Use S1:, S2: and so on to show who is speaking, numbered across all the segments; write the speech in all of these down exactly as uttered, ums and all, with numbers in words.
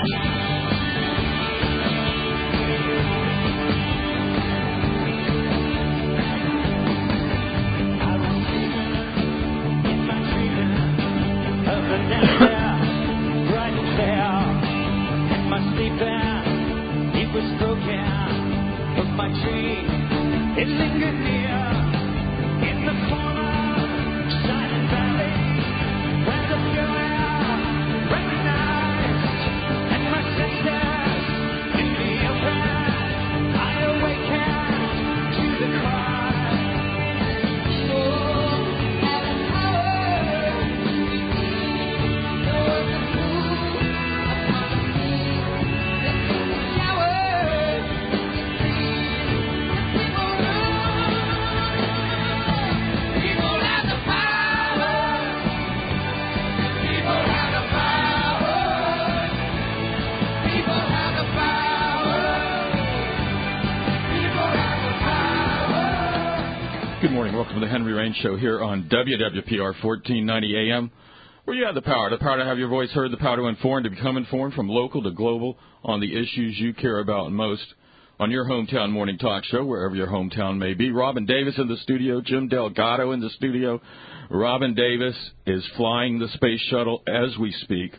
S1: Welcome to the Henry Rain Show here on W W P R fourteen ninety A M, where you have the power, the power to have your voice heard, the power to inform, to become informed from local to global on the issues you care about most on your hometown morning talk show, wherever your hometown may be. Robin Davis in the studio, Jim Delgado in the studio. Robin Davis is flying the space shuttle as we speak,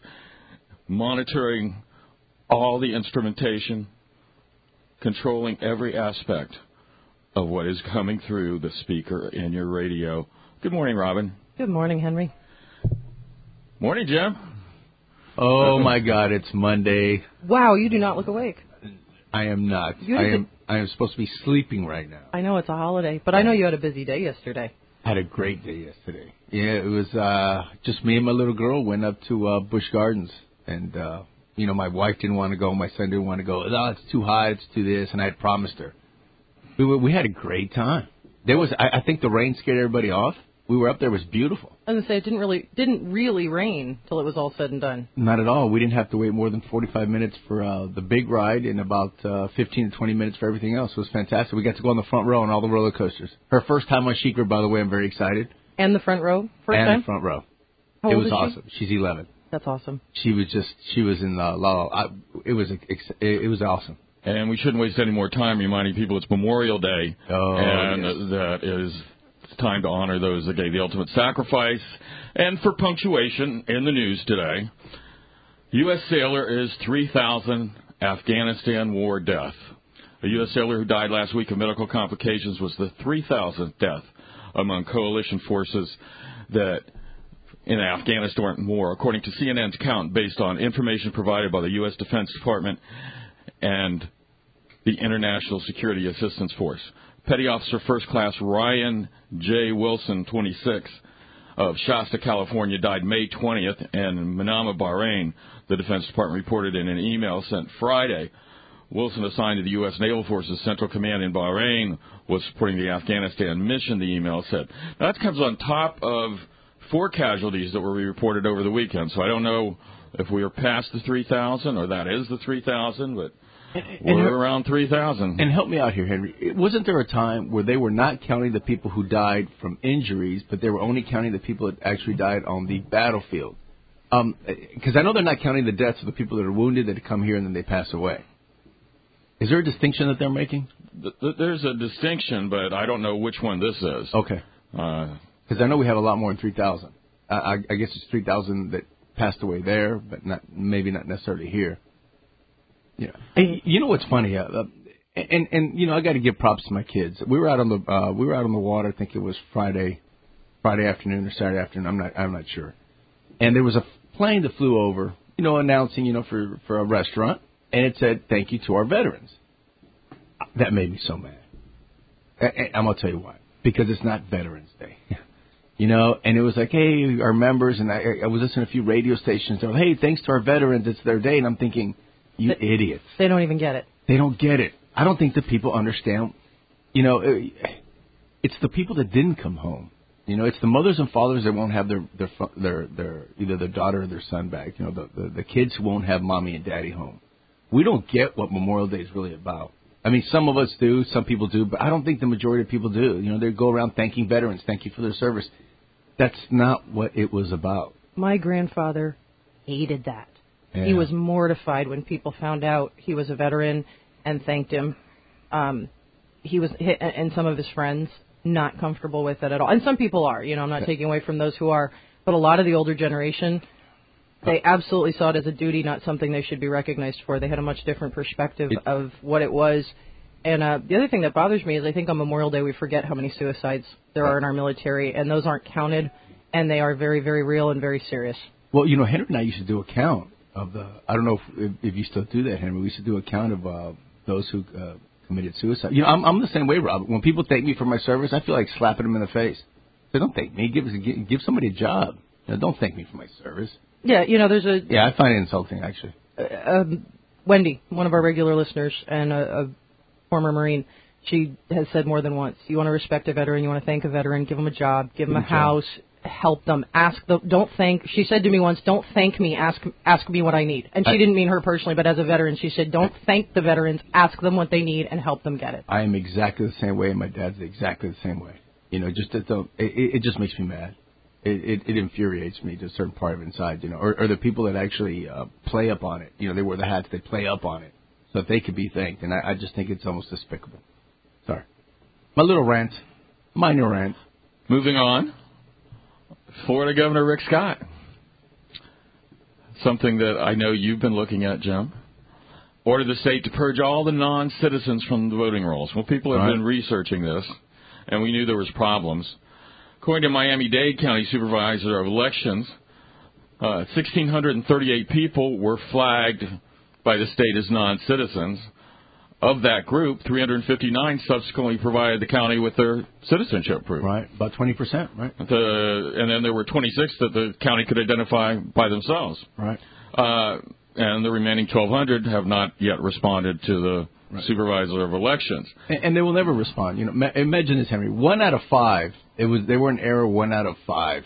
S1: monitoring all the instrumentation, controlling every aspect of what is coming through the speaker in your radio. Good morning, Robin.
S2: Good morning, Henry.
S1: Morning, Jim.
S3: Oh, my God, it's Monday.
S2: Wow, you do not look awake.
S3: I am not.
S2: You
S3: I am I am supposed to be sleeping right now.
S2: I know it's a holiday, but I know you had a busy day yesterday.
S3: I had a great day yesterday. Yeah, it was uh, just me and my little girl went up to uh, Busch Gardens. And, uh, you know, my wife didn't want to go. My son didn't want to go. Oh, it's too hot. It's too this. And I had promised her. We were, we had a great time. There was, I, I think the rain scared everybody off. We were up there. It was beautiful.
S2: I was going to say, it didn't really, didn't really rain till it was all said and done.
S3: Not at all. We didn't have to wait more than forty-five minutes for uh, the big ride and about uh, fifteen to twenty minutes for everything else. It was fantastic. We got to go on the front row on all the roller coasters. Her first time on Sheikra, by the way. I'm very excited.
S2: And the front row? First
S3: and
S2: time?
S3: the front row.
S2: How
S3: it
S2: old
S3: was
S2: is
S3: awesome.
S2: She?
S3: She's eleven.
S2: That's awesome.
S3: She was just, she was in the, la, la, it was, it was awesome.
S1: And we shouldn't waste any more time reminding people it's Memorial Day.
S3: Oh,
S1: and
S3: yes.
S1: that is it's time to honor those that gave the ultimate sacrifice. And for punctuation in the news today, U S sailor is three thousand Afghanistan war death. A U S sailor who died last week of medical complications was the three thousandth death among coalition forces that in the Afghanistan war, according to C N N's count based on information provided by the U S Defense Department and the International Security Assistance Force. Petty Officer First Class Ryan J. Wilson, twenty-six, of Shasta, California, died May twentieth in Manama, Bahrain, the Defense Department reported in an email sent Friday. Wilson, assigned to the U S. Naval Forces Central Command in Bahrain, was supporting the Afghanistan mission, the email said. Now, that comes on top of four casualties that were reported over the weekend, so I don't know if we are past the three thousand or that is the three thousand, but
S3: and
S1: we're
S3: her,
S1: around three thousand.
S3: And help me out here, Henry. Wasn't there a time where they were not counting the people who died from injuries, but they were only counting the people that actually died on the battlefield? Um, because I know they're not counting the deaths of the people that are wounded that come here and then they pass away. Is there a distinction that they're making?
S1: There's a distinction, but I don't know which one this is.
S3: Okay.
S1: Because
S3: uh, I know we have a lot more than three thousand. I, I, I guess it's three thousand that passed away there, but not maybe not necessarily here. Yeah. Hey, you know what's funny? Uh, and and you know I got to give props to my kids. We were out on the uh, we were out on the water. I think it was Friday, Friday afternoon or Saturday afternoon. I'm not I'm not sure. And there was a plane that flew over, you know, announcing, you know, for for a restaurant, and it said thank you to our veterans. That made me so mad. I, I'm gonna tell you why. Because it's not Veterans Day. You know, and it was like, hey, our members, and I, I was listening to a few radio stations. They're like, hey, thanks to our veterans, it's their day. And I'm thinking, you
S2: they,
S3: idiots.
S2: They don't even get it.
S3: They don't get it. I don't think the people understand. You know, it's the people that didn't come home. You know, it's the mothers and fathers that won't have their their their, their either their daughter or their son back. You know, the, the the kids who won't have mommy and daddy home. We don't get what Memorial Day is really about. I mean, some of us do, some people do, but I don't think the majority of people do. You know, they go around thanking veterans, thank you for their service. That's not what it was about.
S2: My grandfather hated that.
S3: Yeah.
S2: He was mortified when people found out he was a veteran and thanked him. Um, he was, and some of his friends, not comfortable with it at all. And some people are, you know, I'm not taking away from those who are, but a lot of the older generation, they absolutely saw it as a duty, not something they should be recognized for. They had a much different perspective it, of what it was. And uh, the other thing that bothers me is I think on Memorial Day we forget how many suicides there are in our military, and those aren't counted, and they are very, very real and very serious.
S3: Well, you know, Henry and I used to do a count of the, I don't know if, if you still do that, Henry. We used to do a count of uh, those who uh, committed suicide. You know, I'm, I'm the same way, Rob. When people thank me for my service, I feel like slapping them in the face. They don't thank me. Give, give, give somebody a job. You know, don't thank me for my service.
S2: Yeah, you know, there's a...
S3: Yeah, I find it insulting, actually.
S2: Uh, um, Wendy, one of our regular listeners and a, a former Marine, she has said more than once, you want to respect a veteran, you want to thank a veteran, give them a job, give, give them a house, job. help them, ask them, don't thank, she said to me once, don't thank me, ask ask me what I need. And she I, didn't mean her personally, but as a veteran, she said, don't thank the veterans, ask them what they need and help them get it.
S3: I am exactly the same way, and my dad's exactly the same way. You know, just it, it, it just makes me mad. It, it, it infuriates me to a certain part of inside, you know, or, or the people that actually uh, play up on it. You know, they wear the hats, they play up on it, so that they could be thanked. And I, I just think it's almost despicable. Sorry. My little rant. Minor rant.
S1: Moving on. Florida Governor Rick Scott. Something that I know you've been looking at, Jim. Ordered the state to purge all the non-citizens from the voting rolls. Well, people have right. been researching this, and we knew there was problems. According to Miami-Dade County Supervisor of Elections, uh, one thousand six hundred thirty-eight people were flagged by the state as non-citizens. Of that group, three hundred fifty-nine subsequently provided the county with their citizenship proof.
S3: Right, about twenty percent, right?
S1: The, and then there were twenty-six that the county could identify by themselves.
S3: Right.
S1: Uh, and the remaining twelve hundred have not yet responded to the right. Supervisor of Elections.
S3: And, and they will never respond. You know, ma- imagine this, Henry. One out of five. It was they were in error. One out of five.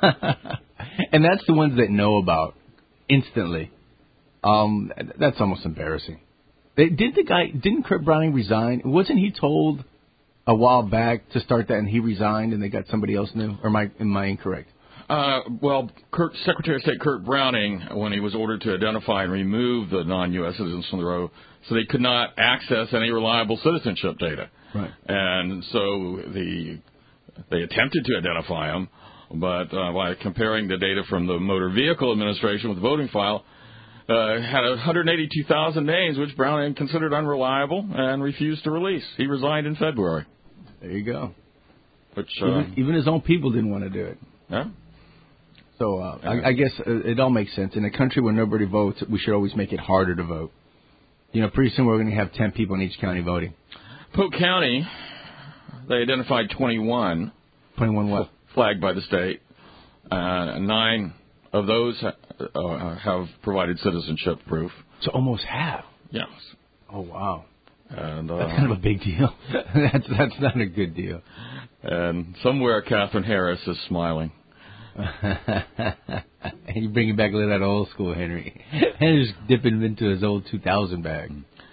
S3: And that's the ones that know about instantly. Um, that's almost embarrassing. They, did the guy? Didn't Kurt Browning resign? Wasn't he told a while back to start that, and he resigned, and they got somebody else new? Or am I am I incorrect?
S1: Uh, well, Kurt, Secretary of State Kurt Browning, when he was ordered to identify and remove the non-U S citizens from the row, so they could not access any reliable citizenship data.
S3: Right. And
S1: so the they attempted to identify them, but uh, by comparing the data from the Motor Vehicle Administration with the voting file, uh, had one hundred eighty-two thousand names, which Browning considered unreliable and refused to release. He resigned in February.
S3: There you go.
S1: Which uh,
S3: even, even his own people didn't want to do it.
S1: Yeah.
S3: So uh, I, I guess it all makes sense. In a country where nobody votes, we should always make it harder to vote. You know, pretty soon we're going to have ten people in each county voting.
S1: Polk County, they identified twenty-one.
S3: twenty-one what?
S1: Flagged by the state. Uh, nine of those uh, have provided citizenship proof.
S3: So almost half.
S1: Yes.
S3: Oh, wow.
S1: And uh,
S3: that's kind of a big deal. that's that's not a good deal.
S1: And somewhere Catherine Harris is smiling.
S3: You bring it back a little that old school, Henry. Henry's dipping into his old two thousand bag.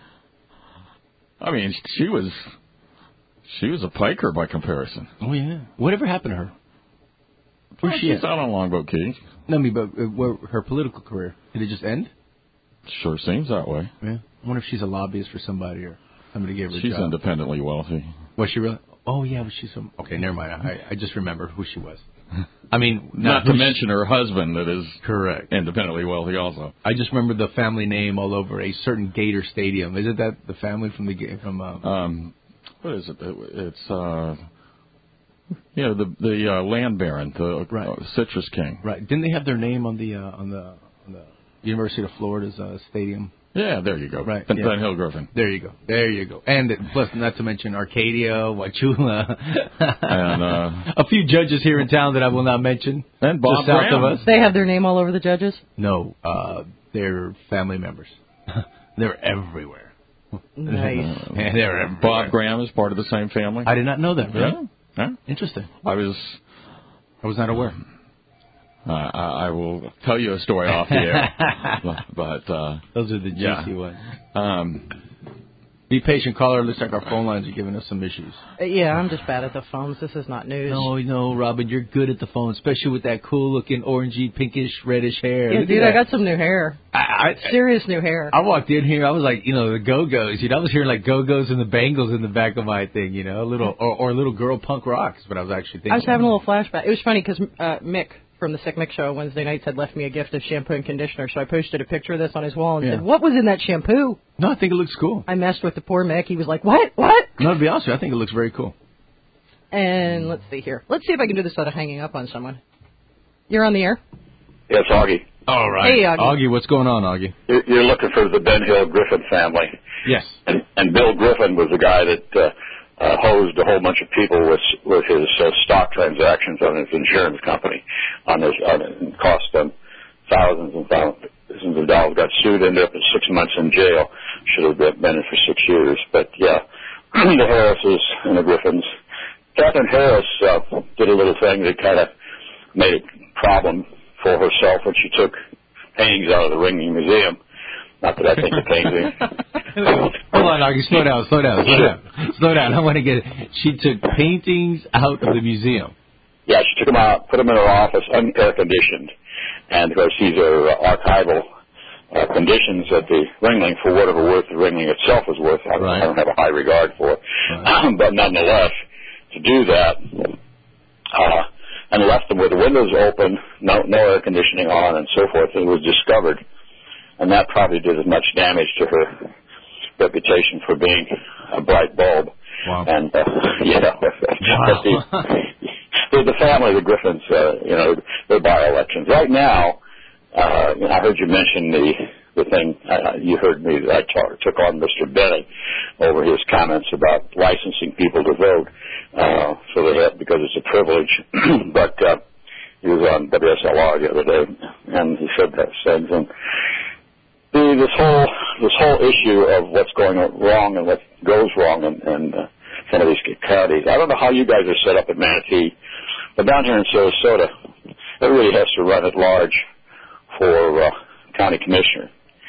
S1: I mean, she was she was a piker by comparison.
S3: Oh yeah. Whatever happened to her? Where's
S1: well,
S3: she
S1: she's
S3: at?
S1: out on Longboat Key.
S3: No, I mean, but uh, where, her political career, did it just end?
S1: Sure seems that way.
S3: Yeah. I wonder if she's a lobbyist for somebody or somebody gave her a
S1: she's
S3: job.
S1: She's independently wealthy.
S3: Was she really? Oh yeah, was she some? Okay, never mind. I, I just remember who she was. I mean,
S1: not, not to mention her husband that is
S3: correct,
S1: independently wealthy also.
S3: I just remember the family name all over a certain Gator Stadium. Isn't that the family from the from? Uh,
S1: um, what is it? It's uh, you know the the uh, land baron, the
S3: right.
S1: uh, Citrus King.
S3: Right. Didn't they have their name on the uh, on the on the University of Florida's uh, stadium?
S1: Yeah, there you go.
S3: Right.
S1: Ben,
S3: yeah.
S1: Ben Hill Griffin.
S3: There you go. There you go. And plus, not to mention Arcadia, Wachula,
S1: and uh,
S3: a few judges here in town that I will not mention.
S1: And Bob
S3: just south
S1: Graham.
S3: of us.
S2: They have their name all over the judges?
S3: No, uh, they're family members. They're everywhere.
S2: Nice.
S3: Yeah, they're everywhere.
S1: Bob Graham is part of the same family.
S3: I did not know that. Really?
S1: Yeah. yeah.
S3: Interesting.
S1: I was.
S3: I was not aware.
S1: Uh, I, I will tell you a story off the air, but uh,
S3: those are the juicy
S1: yeah.
S3: ones.
S1: Um,
S3: Be patient, caller. Looks like our phone lines are giving us some issues.
S2: Uh, yeah, I'm just bad at the phones. This is not news.
S3: No, no, Robin, you're good at the phone, especially with that cool-looking orangey, pinkish, reddish hair.
S2: Yeah,
S3: Look
S2: dude,
S3: at
S2: I
S3: that.
S2: got some new hair.
S3: I, I,
S2: Serious new hair.
S3: I walked in here, I was like, you know, the Go-Go's. You know, I was hearing like Go-Go's and the Bangles in the back of my thing, you know, a little, or, or a little girl punk rock is what I was actually thinking.
S2: I was having a little flashback. It was funny because uh, Mick from the Sick Mick Show on Wednesday nights had left me a gift of shampoo and conditioner, so I posted a picture of this on his wall and
S3: Yeah.
S2: said, what was in that shampoo?
S3: No, I think it looks cool.
S2: I messed with the poor Mick. He was like, what? What?
S3: No, to be honest with you, I think it looks very cool.
S2: And let's see here. Let's see if I can do this without hanging up on someone. You're on the air?
S4: Yes, Augie.
S3: All right.
S2: Hey, Augie.
S3: Augie, what's going on, Augie?
S4: You're you're looking for the Ben Hill Griffin family.
S3: Yes.
S4: And, and Bill Griffin was the guy that uh, uh, hosed a whole bunch of people with with his uh, stock transactions on his insurance company. On his, on it, and cost them thousands and thousands of dollars. Got sued, ended up in six months in jail. Should have been in for six years. But yeah, the Harrises and the Griffins. Catherine Harris uh, did a little thing that kind of made a problem for herself when she took paintings out of the Ringling Museum. Not that I think the painting.
S3: Hold on, Augie, slow down, slow down, slow down. Slow down, I want to get it. She took paintings out of the museum.
S4: Yeah, she took them out, put them in her office, un-air conditioned. And of course, these are uh, archival uh, conditions at the Ringling for whatever worth the Ringling itself is worth. I,
S3: Right.
S4: I don't have a high regard for it.
S3: Right.
S4: But nonetheless, to do that, uh, and left them with the windows open, no, no air conditioning on, and so forth, it was discovered. And that probably did as much damage to her reputation for being a bright bulb.
S3: Wow.
S4: And, uh, you know,
S3: Wow.
S4: the, the family, the Griffins, uh, you know, they're by-elections. Right now, uh, you know, I heard you mention the, the thing, uh, you heard me, that I talk, took on Mister Bennett over his comments about licensing people to vote, uh, so they have, because it's a privilege. But, uh, he was on W S L R the other day, and he said that things, and the, this whole, this whole issue of what's going wrong and what goes wrong in, in uh, some of these counties. I don't know how you guys are set up at Manatee, but down here in Sarasota, everybody has to run at large for uh, county commissioner.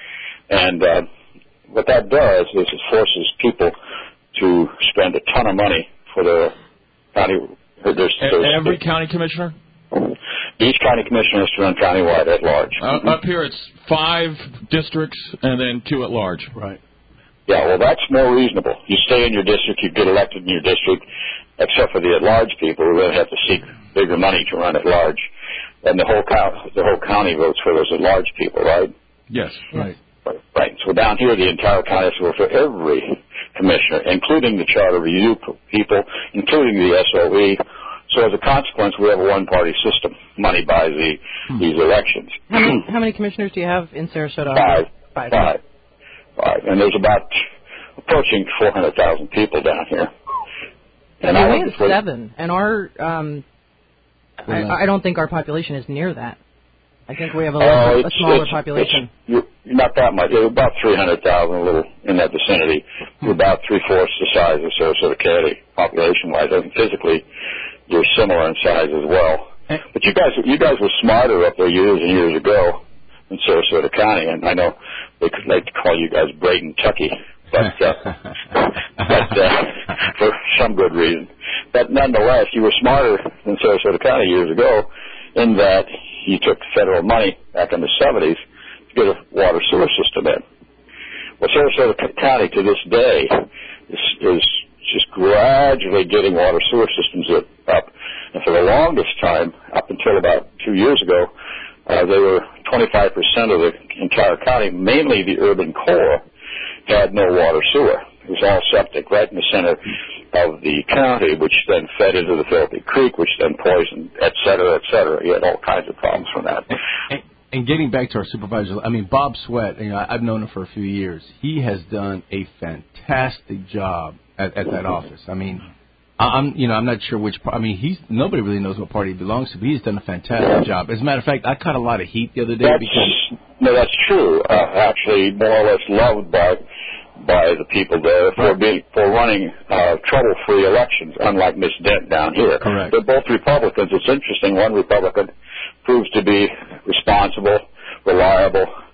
S4: And uh, what that does is it forces people to spend a ton of money for their county. Their, their
S1: Every county commissioner?
S4: Each county commissioner has to run countywide at large.
S1: Uh,
S4: Mm-hmm.
S1: Up here it's five districts and then two at large.
S3: Right.
S4: Yeah, well, that's more reasonable. You stay in your district, you get elected in your district, except for the at-large people who really have to seek bigger money to run at large. And the whole, co- the whole county votes for those at-large people, right?
S1: Yes.
S3: Right.
S4: Right. So down here, the entire county has to vote for every commissioner, including the charter review people, including the S O E. So as a consequence, we have a one-party system. Money buys the, hmm. these elections.
S2: How many, how many commissioners do you have in Sarasota?
S4: Five.
S2: Five.
S4: Five. Five. And there's about approaching four hundred thousand people down here.
S2: And I think it's seven. And our, um, I, I don't think our population is near that. I think we have a,
S4: uh,
S2: a smaller
S4: it's,
S2: population.
S4: It's, you're not that much. You're about three hundred thousand, a little in that vicinity. You're about three-fourths the size of Sarasota County, population-wise. I think physically you're similar in size as well. But you guys, you guys were smarter up there years and years ago in Sarasota County, and I know they could like to call you guys Braden Tucky, but, uh, but uh, for some good reason. But nonetheless, you were smarter than Sarasota County years ago in that you took federal money back in the seventies to get a water sewer system in. Well, Sarasota County to this day is, is just gradually getting water sewer systems up. And for the longest time, up until about two years ago, uh, they were twenty-five percent of the entire county, mainly the urban core, had no water sewer. It was all septic right in the center of the county, which then fed into the Filthy Creek, which then poisoned, et cetera, et cetera. You had all kinds of problems from that.
S3: And, and getting back to our supervisor, I mean, Bob Sweat, you know, I've known him for a few years. He has done a fantastic job at, at that office. I mean, I'm, you know, I'm not sure which. I mean, he's nobody really knows what party he belongs to, but he's done a fantastic job. As a matter of fact, I caught a lot of heat the other day
S4: that's,
S3: because
S4: no, that's true. Uh, actually, more or less loved by by the people there for being for running uh, trouble-free elections, unlike Miss Dent down here.
S3: Correct.
S4: They're both Republicans. It's interesting. One Republican proves to be responsible, reliable,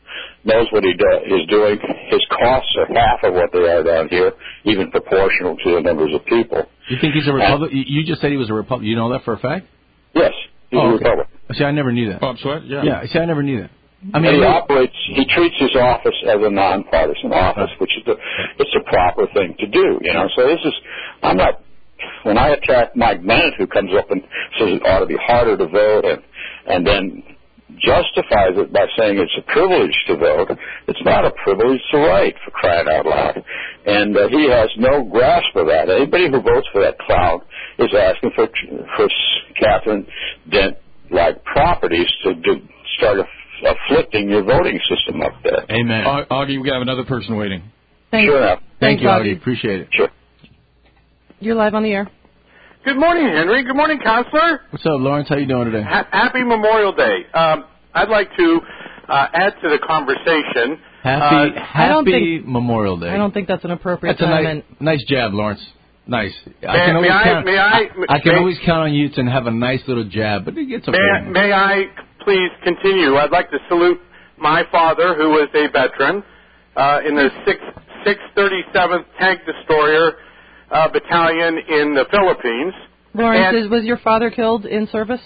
S4: knows what he do, is doing. His costs are half of what they are down here, even proportional to the numbers of people.
S3: You think he's a Republican? You just said he was a Republican. You know that for a fact?
S4: Yes, he's
S3: oh,
S4: a
S3: okay.
S4: Republican.
S3: See, I never knew that.
S1: Bob Sweat? Yeah.
S3: Yeah, see, I never knew that. I
S4: mean, and he operates. He treats his office as a nonpartisan office, which is the it's a proper thing to do. You know, so this is. I'm not. When I attack Mike Bennett, who comes up and says it ought to be harder to vote, and and then justifies it by saying it's a privilege to vote, it's not a privilege, it's a right, for crying out loud. And uh, he has no grasp of that. Anybody who votes for that clown is asking for for Catherine Dent-like properties to do, start a afflicting your voting system up there.
S3: Amen.
S1: Uh, Augie, we have another person waiting.
S2: Thanks.
S4: Sure enough.
S3: Thank
S2: Thanks,
S3: you,
S2: Augie.
S3: Augie. Appreciate it.
S4: Sure.
S2: You're live on the air.
S5: Good morning, Henry. Good morning, Counselor.
S3: What's up, Lawrence? How you doing today?
S5: Ha- happy Memorial Day. Um, I'd like to uh, add to the conversation.
S3: Happy
S5: uh,
S3: Happy
S2: think,
S3: Memorial Day.
S2: I don't think that's an appropriate
S3: That's a nice,
S2: comment.
S3: nice jab, Lawrence. Nice. I
S5: May,
S3: can always
S5: may I,
S3: count.
S5: may I,
S3: I, I can
S5: may,
S3: always count on you to have a nice little jab, but it's okay.
S5: May, may I please continue? I'd like to salute my father, who was a veteran uh, in the six thirty-seventh Tank Destroyer uh, Battalion in the Philippines.
S2: Lawrence,
S5: and,
S2: is, was your father killed in service?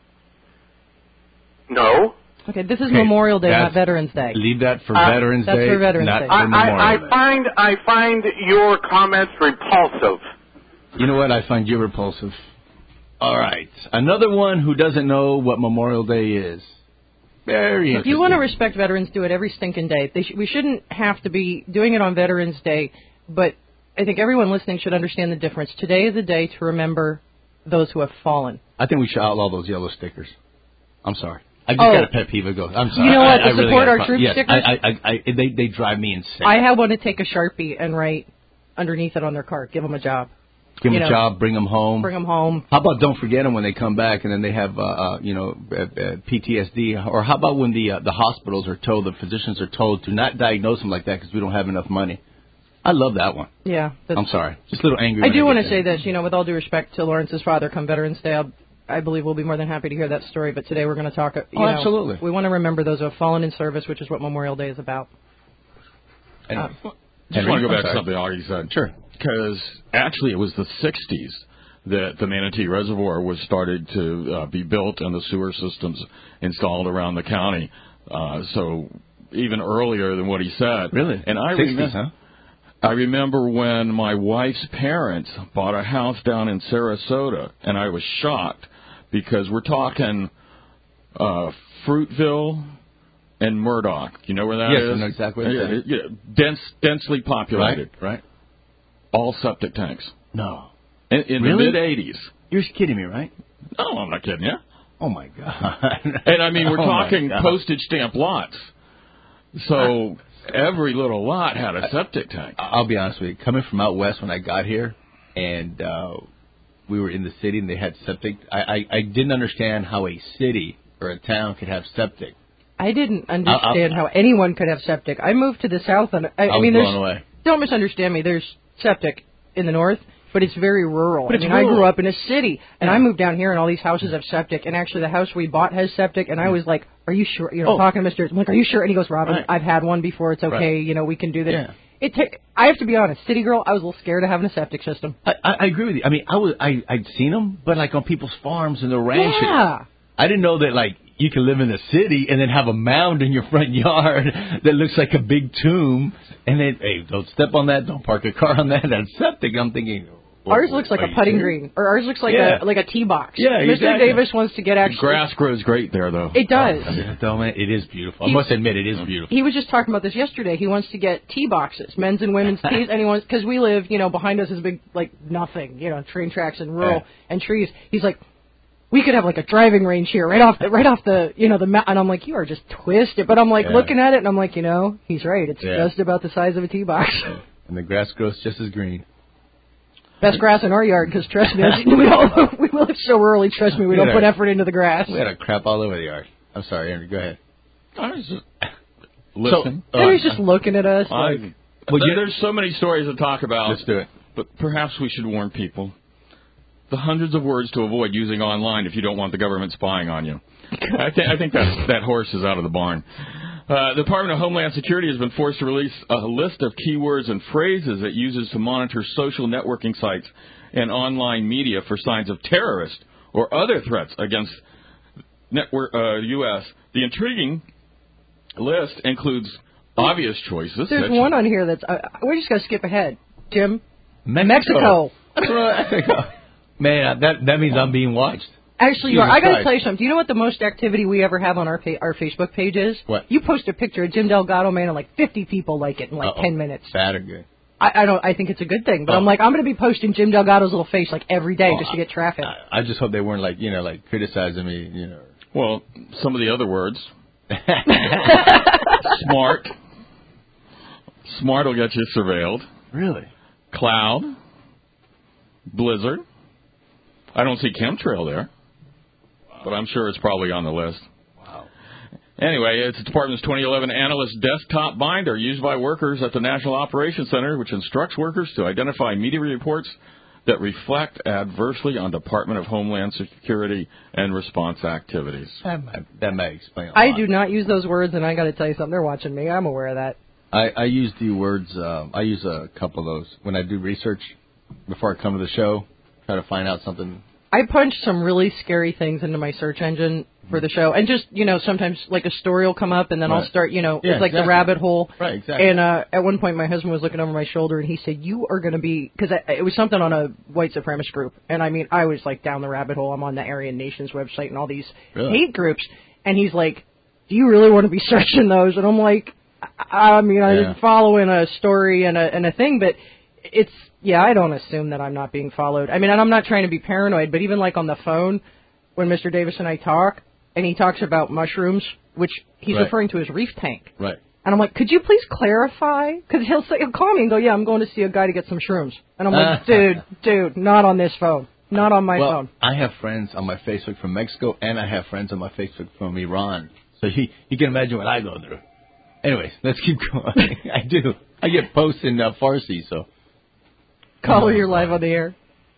S5: No.
S2: Okay, this is
S3: Okay,
S2: Memorial Day, not Veterans Day.
S3: Leave that for
S5: Uh,
S3: Veterans
S2: that's
S3: Day.
S2: for Veterans
S3: not
S2: Day.
S3: For
S5: I,
S3: Memorial
S5: I, I
S3: Day.
S5: find I find your comments repulsive.
S3: You know what? I find you repulsive. All right. Another one who doesn't know what Memorial Day is. Very interesting.
S2: If you want to respect veterans, do it every stinking day. They sh- we shouldn't have to be doing it on Veterans Day, but I think everyone listening should understand the difference. Today is a day to remember those who have fallen.
S3: I think we should outlaw those yellow stickers. I'm sorry. I just
S2: Oh.
S3: got a pet peeve ago. I'm sorry.
S2: You know what?
S3: I, I
S2: The
S3: really
S2: support
S3: got a
S2: our
S3: pro-
S2: troops
S3: yes,
S2: stickers?
S3: I, I, I, I, they, they drive me insane.
S2: I have one to take a Sharpie and write underneath it on their card. Give them a job.
S3: Give them
S2: you
S3: a
S2: know,
S3: job, bring them home.
S2: Bring them home.
S3: How about don't forget them when they come back and then they have, uh, uh, you know, uh, uh, P T S D? Or how about when the uh, the hospitals are told, the physicians are told to not diagnose them like that because we don't have enough money? I love that one.
S2: Yeah.
S3: I'm sorry. Just a little angry.
S2: I
S3: when
S2: do
S3: I
S2: want
S3: get
S2: to
S3: there.
S2: say this, you know, with all due respect to Lawrence's father, come Veterans Day, I'll, I believe we'll be more than happy to hear that story. But today we're going to talk, you
S3: Oh,
S2: know,
S3: absolutely.
S2: we want to remember those who have fallen in service, which is what Memorial Day is about.
S3: And,
S2: Uh,
S1: Just want to go
S3: I'm
S1: back to
S3: sorry.
S1: something Augie said.
S3: Sure.
S1: Because actually it was the sixties that the Manatee Reservoir was started to uh, be built and the sewer systems installed around the county. Uh, so even earlier than what he said.
S3: Really?
S1: And I
S3: sixties,
S1: remember,
S3: huh?
S1: I remember when my wife's parents bought a house down in Sarasota, and I was shocked because we're talking uh, Fruitville and Murdoch. You know where that
S3: yes,
S1: is?
S3: I know exactly what
S1: yeah,
S3: you're saying.
S1: yeah, dense, densely populated.
S3: Right, right.
S1: All septic tanks.
S3: No.
S1: In, in
S3: Really?
S1: the mid-eighties.
S3: You're kidding me, right?
S1: No, I'm not kidding you.
S3: Oh, my God.
S1: And, I mean, we're
S3: Oh, my
S1: talking
S3: God.
S1: postage stamp lots. So every little lot had a septic tank.
S3: I'll be honest with you. Coming from out west when I got here, and uh, we were in the city and they had septic, I, I, I didn't understand how a city or a town could have septic.
S2: I didn't understand
S3: I, I,
S2: how anyone could have septic. I moved to the south, and I,
S3: I,
S2: I
S3: was
S2: mean,
S3: blown
S2: there's
S3: away.
S2: don't misunderstand me. There's septic in the north, but it's very rural.
S3: But
S2: I
S3: it's
S2: mean, I
S3: rural.
S2: grew up in a city, and
S3: Yeah.
S2: I moved down here, and all these houses have septic. And actually, the house we bought has septic. And I was like, "Are you sure?" You know,
S3: Oh.
S2: talking to Mister I'm like, "Are you sure?" And he goes, "Robin,
S3: Right.
S2: I've had one before. It's okay.
S3: Right.
S2: You know, we can do this."
S3: Yeah.
S2: It ta- I have to be honest, city girl. I was a little scared of having a septic system.
S3: I, I, I agree with you. I mean, I was I I'd seen them, but like on people's farms and the ranches.
S2: Yeah.
S3: I didn't know that like you can live in the city and then have a mound in your front yard that looks like a big tomb, and then hey, don't step on that, don't park a car on that. That's septic. I'm thinking. well,
S2: Ours looks like
S3: are
S2: a
S3: you
S2: putting
S3: serious?
S2: green, or ours looks like
S3: Yeah.
S2: a like a tee box.
S3: Yeah,
S2: Mister
S3: exactly.
S2: Davis wants to get
S1: The
S2: actually.
S1: grass grows great there, though.
S2: It does.
S3: Yeah, don't it? It is beautiful. I
S2: He-
S3: must admit, it is beautiful.
S2: He was just talking about this yesterday. He wants to get tee boxes, men's and women's tees, and he wants because we live, you know, behind us is a big like nothing, you know, train tracks and rural
S3: Yeah.
S2: and trees. He's like, we could have like a driving range here, right off the right off the you know the mountain. And I'm like, you are just twisted. But I'm like
S3: Yeah.
S2: looking at it, and I'm like, you know, he's right. It's
S3: Yeah.
S2: just about the size of a tee box.
S3: And the grass grows just as green.
S2: Best grass in our yard, because trust me, we all we live so rurally. Trust me, we don't
S3: Yeah.
S2: put effort into the grass.
S3: We had a crap all over the yard. I'm sorry, Andrew. Go ahead.
S1: I was just listening.
S3: So,
S2: And
S3: uh,
S2: he's just looking at us.
S1: I,
S2: Like,
S1: well, you, there's so many stories to talk about.
S3: Let's do it.
S1: But perhaps we should warn people. The hundreds of words to avoid using online if you don't want the government spying on you. I, th- I think that's, that horse is out of the barn. Uh, the Department of Homeland Security has been forced to release a list of keywords and phrases it uses to monitor social networking sites and online media for signs of terrorist or other threats against network, uh, U S The intriguing list includes obvious choices.
S2: There's one on here that's... Uh, we're just going to skip ahead. Jim?
S3: Mexico.
S2: Mexico.
S3: Man, that that means I'm being watched.
S2: Actually, you are. I got to tell you something. Do you know what the most activity we ever have on our pa- our Facebook page is?
S3: What?
S2: You post a picture of Jim Delgado, man, and like fifty people like it in like
S3: Uh-oh.
S2: ten minutes.
S3: Bad or good?
S2: I, I don't. I think it's a good thing, but
S3: oh.
S2: I'm like, I'm going to be posting Jim Delgado's little face like every day
S3: oh,
S2: just to get traffic.
S3: I, I just hope they weren't like you know like criticizing me. You know.
S1: Well, some of the other words. Smart. Smart will get you surveilled.
S3: Really?
S1: Cloud. Blizzard. I don't see chemtrail there. Wow. But I'm sure it's probably on the list.
S3: Wow.
S1: Anyway, it's the Department's twenty eleven Analyst Desktop Binder used by workers at the National Operations Center, which instructs workers to identify media reports that reflect adversely on Department of Homeland Security and response activities.
S3: That might, that may explain a
S2: I
S3: lot.
S2: do not use those words, and I got to tell you something. They're watching me. I'm aware of that.
S3: I, I use the words, um, I use a couple of those when I do research before I come to the show, try to find out something.
S2: I punch some really scary things into my search engine for the show. And just, you know, sometimes like a story will come up and then
S3: right.
S2: I'll start, you know,
S3: yeah,
S2: it's like
S3: exactly.
S2: the rabbit hole.
S3: Right, exactly.
S2: And uh, at one point my husband was looking over my shoulder and he said, you are going to be, because it was something on a white supremacist group. And I mean, I was like down the rabbit hole. I'm on the Aryan Nations website and all these
S3: really?
S2: hate groups. And he's like, do you really want to be searching those? And I'm like, I, I mean, I'm
S3: yeah.
S2: following a story and a, and a thing, but it's, yeah, I don't assume that I'm not being followed. I mean, and I'm not trying to be paranoid, but even like on the phone, when Mister Davis and I talk, and he talks about mushrooms, which he's
S3: right.
S2: referring to his reef tank.
S3: Right.
S2: And I'm like, could you please clarify? Because he'll say, he'll call me and go, yeah, I'm going to see a guy to get some shrooms. And I'm like, dude, dude, not on this phone. Not on my
S3: well,
S2: phone.
S3: I have friends on my Facebook from Mexico, and I have friends on my Facebook from Iran. So you, you can imagine what I go through. Anyways, let's keep going. I do. I get posts in uh, Farsi, so.
S2: Caller, you're live on the air.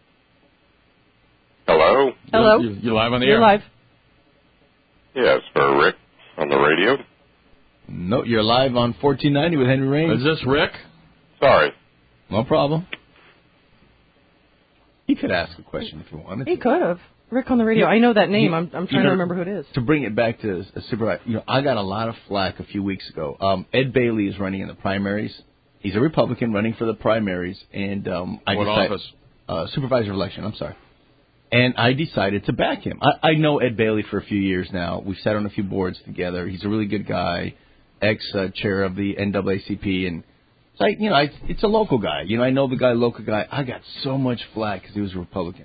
S5: Hello?
S2: Hello?
S1: You, you're live on the
S2: you're
S1: air?
S2: live.
S5: Yes, for Rick on the radio.
S3: No, you're live on fourteen ninety with Henry Raines.
S1: Is this Rick?
S5: Sorry.
S3: No problem. He could ask a question if you wanted to.
S2: He could have. Rick on the radio. I know that name.
S3: You,
S2: I'm, I'm trying
S3: you know,
S2: to remember who it is.
S3: To bring it back to a supervisor, you know, I got a lot of flack a few weeks ago. Um, Ed Bailey is running in the primaries. He's a Republican running for the primaries, and um, I
S1: What
S3: decided,
S1: office?
S3: Uh, supervisor of election. I'm sorry. And I decided to back him. I, I know Ed Bailey for a few years now. We've sat on a few boards together. He's a really good guy, ex-chair uh, of the N double A C P, and it's like, you know, I, it's a local guy. You know, I know the guy, local guy. I got so much flack because he was a Republican.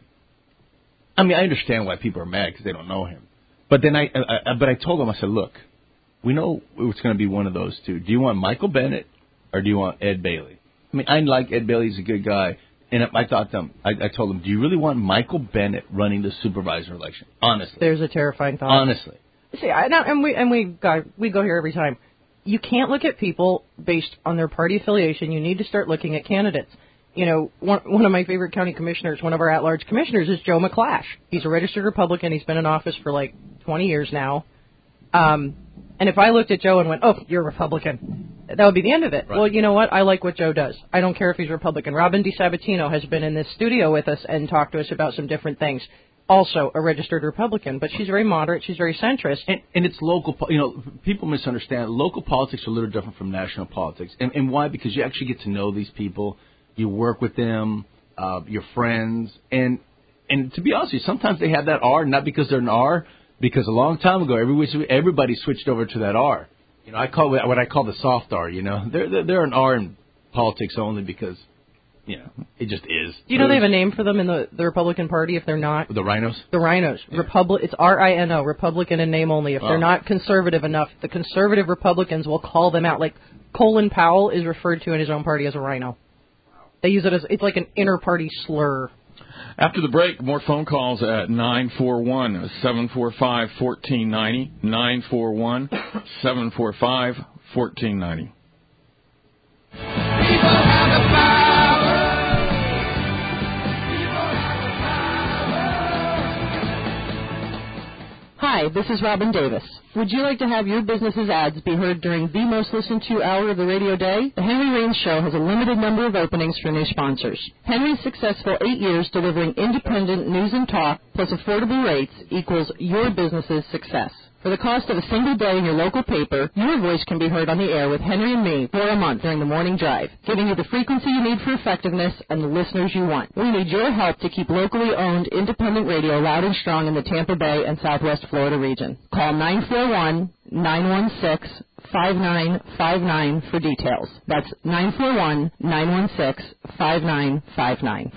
S3: I mean, I understand why people are mad because they don't know him. But then I, I, I, but I told him, I said, look, we know it's going to be one of those two. Do you want Michael Bennett or do you want Ed Bailey? I mean, I like Ed Bailey. He's a good guy. And I thought them, I, I told him, do you really want Michael Bennett running the supervisor election? Honestly.
S2: There's a terrifying thought.
S3: Honestly.
S2: See, I, and we and we got we go here every time. You can't look at people based on their party affiliation. You need to start looking at candidates. You know, one one of my favorite county commissioners, one of our at-large commissioners, is Joe McClash. He's a registered Republican. He's been in office for like twenty years now. Um, and if I looked at Joe and went, "Oh, you're a Republican," that would be the end of it.
S3: Right.
S2: Well, you know what? I like what Joe does. I don't care if he's Republican. Robin DiSabatino has been in this studio with us and talked to us about some different things. Also a registered Republican, but she's very moderate. She's very centrist.
S3: And, and it's local, po- you know, people misunderstand. Local politics are a little different from national politics. And, and why? Because you actually get to know these people. You work with them, uh, your friends. And and to be honest with you, sometimes they have that R, not because they're an R, because a long time ago, everybody, everybody switched over to that R. You know, I call it what I call the soft R, you know. They're, they're, they're an R in politics only because, you know, it just is.
S2: Do you know they have a name for them in the, the Republican Party if they're not?
S3: The rhinos?
S2: The rhinos.
S3: Yeah.
S2: Republic. It's R I N O, Republican in name only. If
S3: Oh.
S2: they're not conservative enough, the conservative Republicans will call them out. Like Colin Powell is referred to in his own party as a rhino. They use it as, it's like an inter-party slur.
S1: After the break, more phone calls at nine four one, seven four five, one four nine zero, nine four one, seven four five, one four nine zero.
S6: Hi,
S2: Hi, this is Robin Davis. Would you like to have your business's ads be heard during the most listened to hour of the radio day? The Henry Raines Show has a limited number of openings for new sponsors. Henry's successful eight years delivering independent news and talk plus affordable rates equals your business's success. For the cost of a single day in your local paper, your voice can be heard on the air with Henry and me for a month during the morning drive, giving you the frequency you need for effectiveness and the listeners you want. We need your help to keep locally owned independent radio loud and strong in the Tampa Bay and Southwest Florida region. Call nine four one, nine one six, five nine five nine for details. That's nine four one, nine one six, five nine five nine.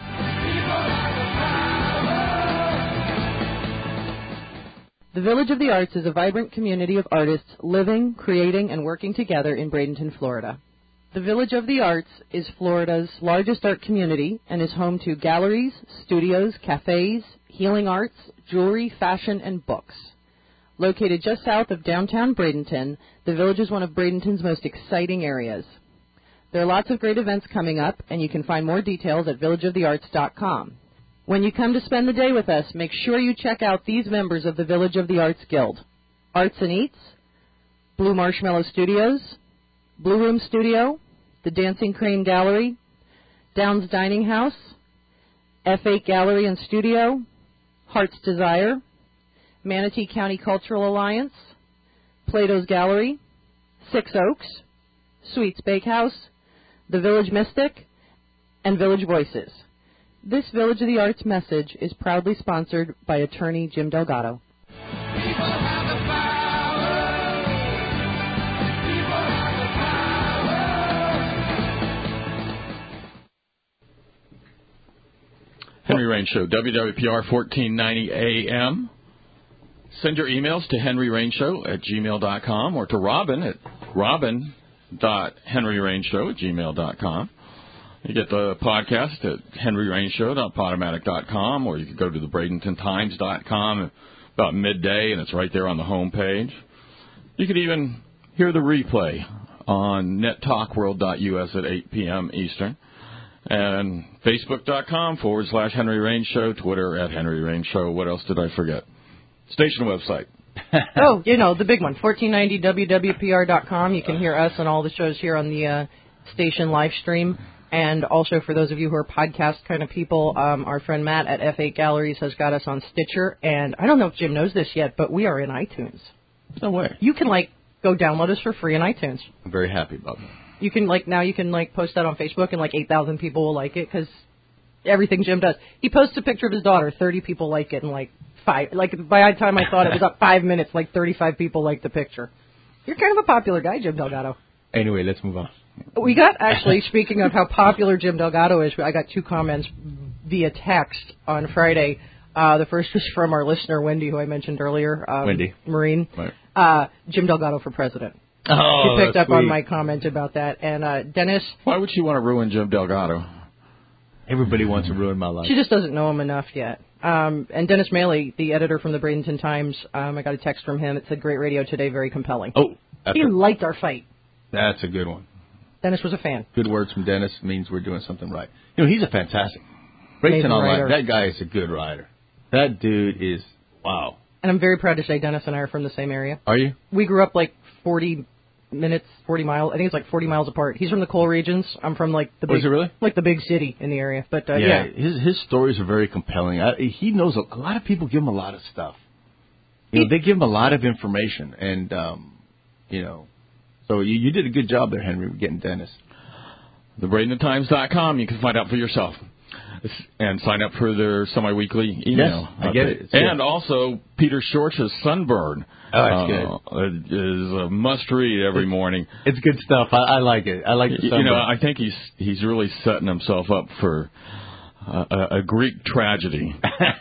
S2: The Village of the Arts is a vibrant community of artists living, creating, and working together in Bradenton, Florida. The Village of the Arts is Florida's largest art community and is home to galleries, studios, cafes, healing arts, jewelry, fashion, and books. Located just south of downtown Bradenton, the Village is one of Bradenton's most exciting areas. There are lots of great events coming up, and you can find more details at village of the arts dot com. When you come to spend the day with us, make sure you check out these members of the Village of the Arts Guild: Arts and Eats, Blue Marshmallow Studios, Blue Room Studio, the Dancing Crane Gallery, Downs Dining House, F eight Gallery and Studio, Heart's Desire, Manatee County Cultural Alliance, Plato's Gallery, Six Oaks, Sweets Bakehouse, the Village Mystic, and Village Voices. This Village of the Arts message is proudly sponsored by attorney Jim Delgado.
S1: Henry Raines Show, W W P R fourteen ninety A M. Send your emails to henry raines show at gmail dot com or to Robin at robin dot henry raines show at gmail dot com. You get the podcast at henry raines show dot podomatic dot com, or you can go to the bradenton times dot com about midday, and it's right there on the home page. You could even hear the replay on net talk world dot U S at eight p.m. Eastern, and facebook dot com forward slash Henry Raines Show, Twitter at Henry Raines Show. What else did I forget? Station website.
S2: Oh, you know, the big one, fourteen ninety W W P R dot com. You can hear us and all the shows here on the uh, station live stream. And also, for those of you who are podcast kind of people, um, our friend Matt at F eight Galleries has got us on Stitcher. And I don't know if Jim knows this yet, but we are in iTunes.
S3: No way.
S2: You can, like, go download us for free in iTunes.
S3: I'm very happy about that.
S2: You can, like, now you can, like, post that on Facebook, and, like, eight thousand people will like it, because everything Jim does. He posts a picture of his daughter, thirty people like it, and, like, five. Like, by the time I thought it was up five minutes, like, thirty-five people liked the picture. You're kind of a popular guy, Jim Delgado.
S3: Anyway, let's move on.
S2: We got, actually, speaking of how popular Jim Delgado is, I got two comments via text on Friday. Uh, the first was from our listener, Wendy, who I mentioned earlier. Um,
S3: Wendy.
S2: Marine.
S3: Right.
S2: Uh, Jim Delgado for president.
S3: Oh,
S2: She picked
S3: that's
S2: up on
S3: sweet.
S2: my comment about that. And uh, Dennis.
S1: Why would she want to ruin Jim Delgado?
S3: Everybody wants to ruin my life.
S2: She just doesn't know him enough yet. Um, and Dennis Maley, the editor from the Bradenton Times, um, I got a text from him. It said, "Great radio today, very compelling."
S3: Oh,
S2: he liked our fight.
S3: That's a good one.
S2: Dennis was a fan.
S3: Good words from Dennis means we're doing something right. You know, he's a fantastic.
S2: Amazing
S3: Bradenton Online,
S2: writer.
S3: that guy is a good writer. That dude is, wow.
S2: And I'm very proud to say Dennis and I are from the same area.
S3: Are you?
S2: We grew up like forty minutes, forty miles. I think it's like forty miles apart. He's from the coal regions. I'm from like the
S3: Oh,
S2: big,
S3: is it really?
S2: like the big city in the area. But uh, yeah,
S3: yeah, his his stories are very compelling. I, he knows a, a lot of people give him a lot of stuff. You know,
S2: He-
S3: they give him a lot of information, and um, you know, so you, you did a good job there, Henry, getting Dennis.
S1: the bradenton times dot com. You can find out for yourself. And sign up for their semi-weekly email.
S3: Yes, I get it. It's good.
S1: And also, Peter Schorch's Sunburn
S3: Oh, that's
S1: uh, is a must-read every morning.
S3: It's good stuff. I, I like it. I like the
S1: You know, I think he's he's really setting himself up for uh, a, a Greek tragedy.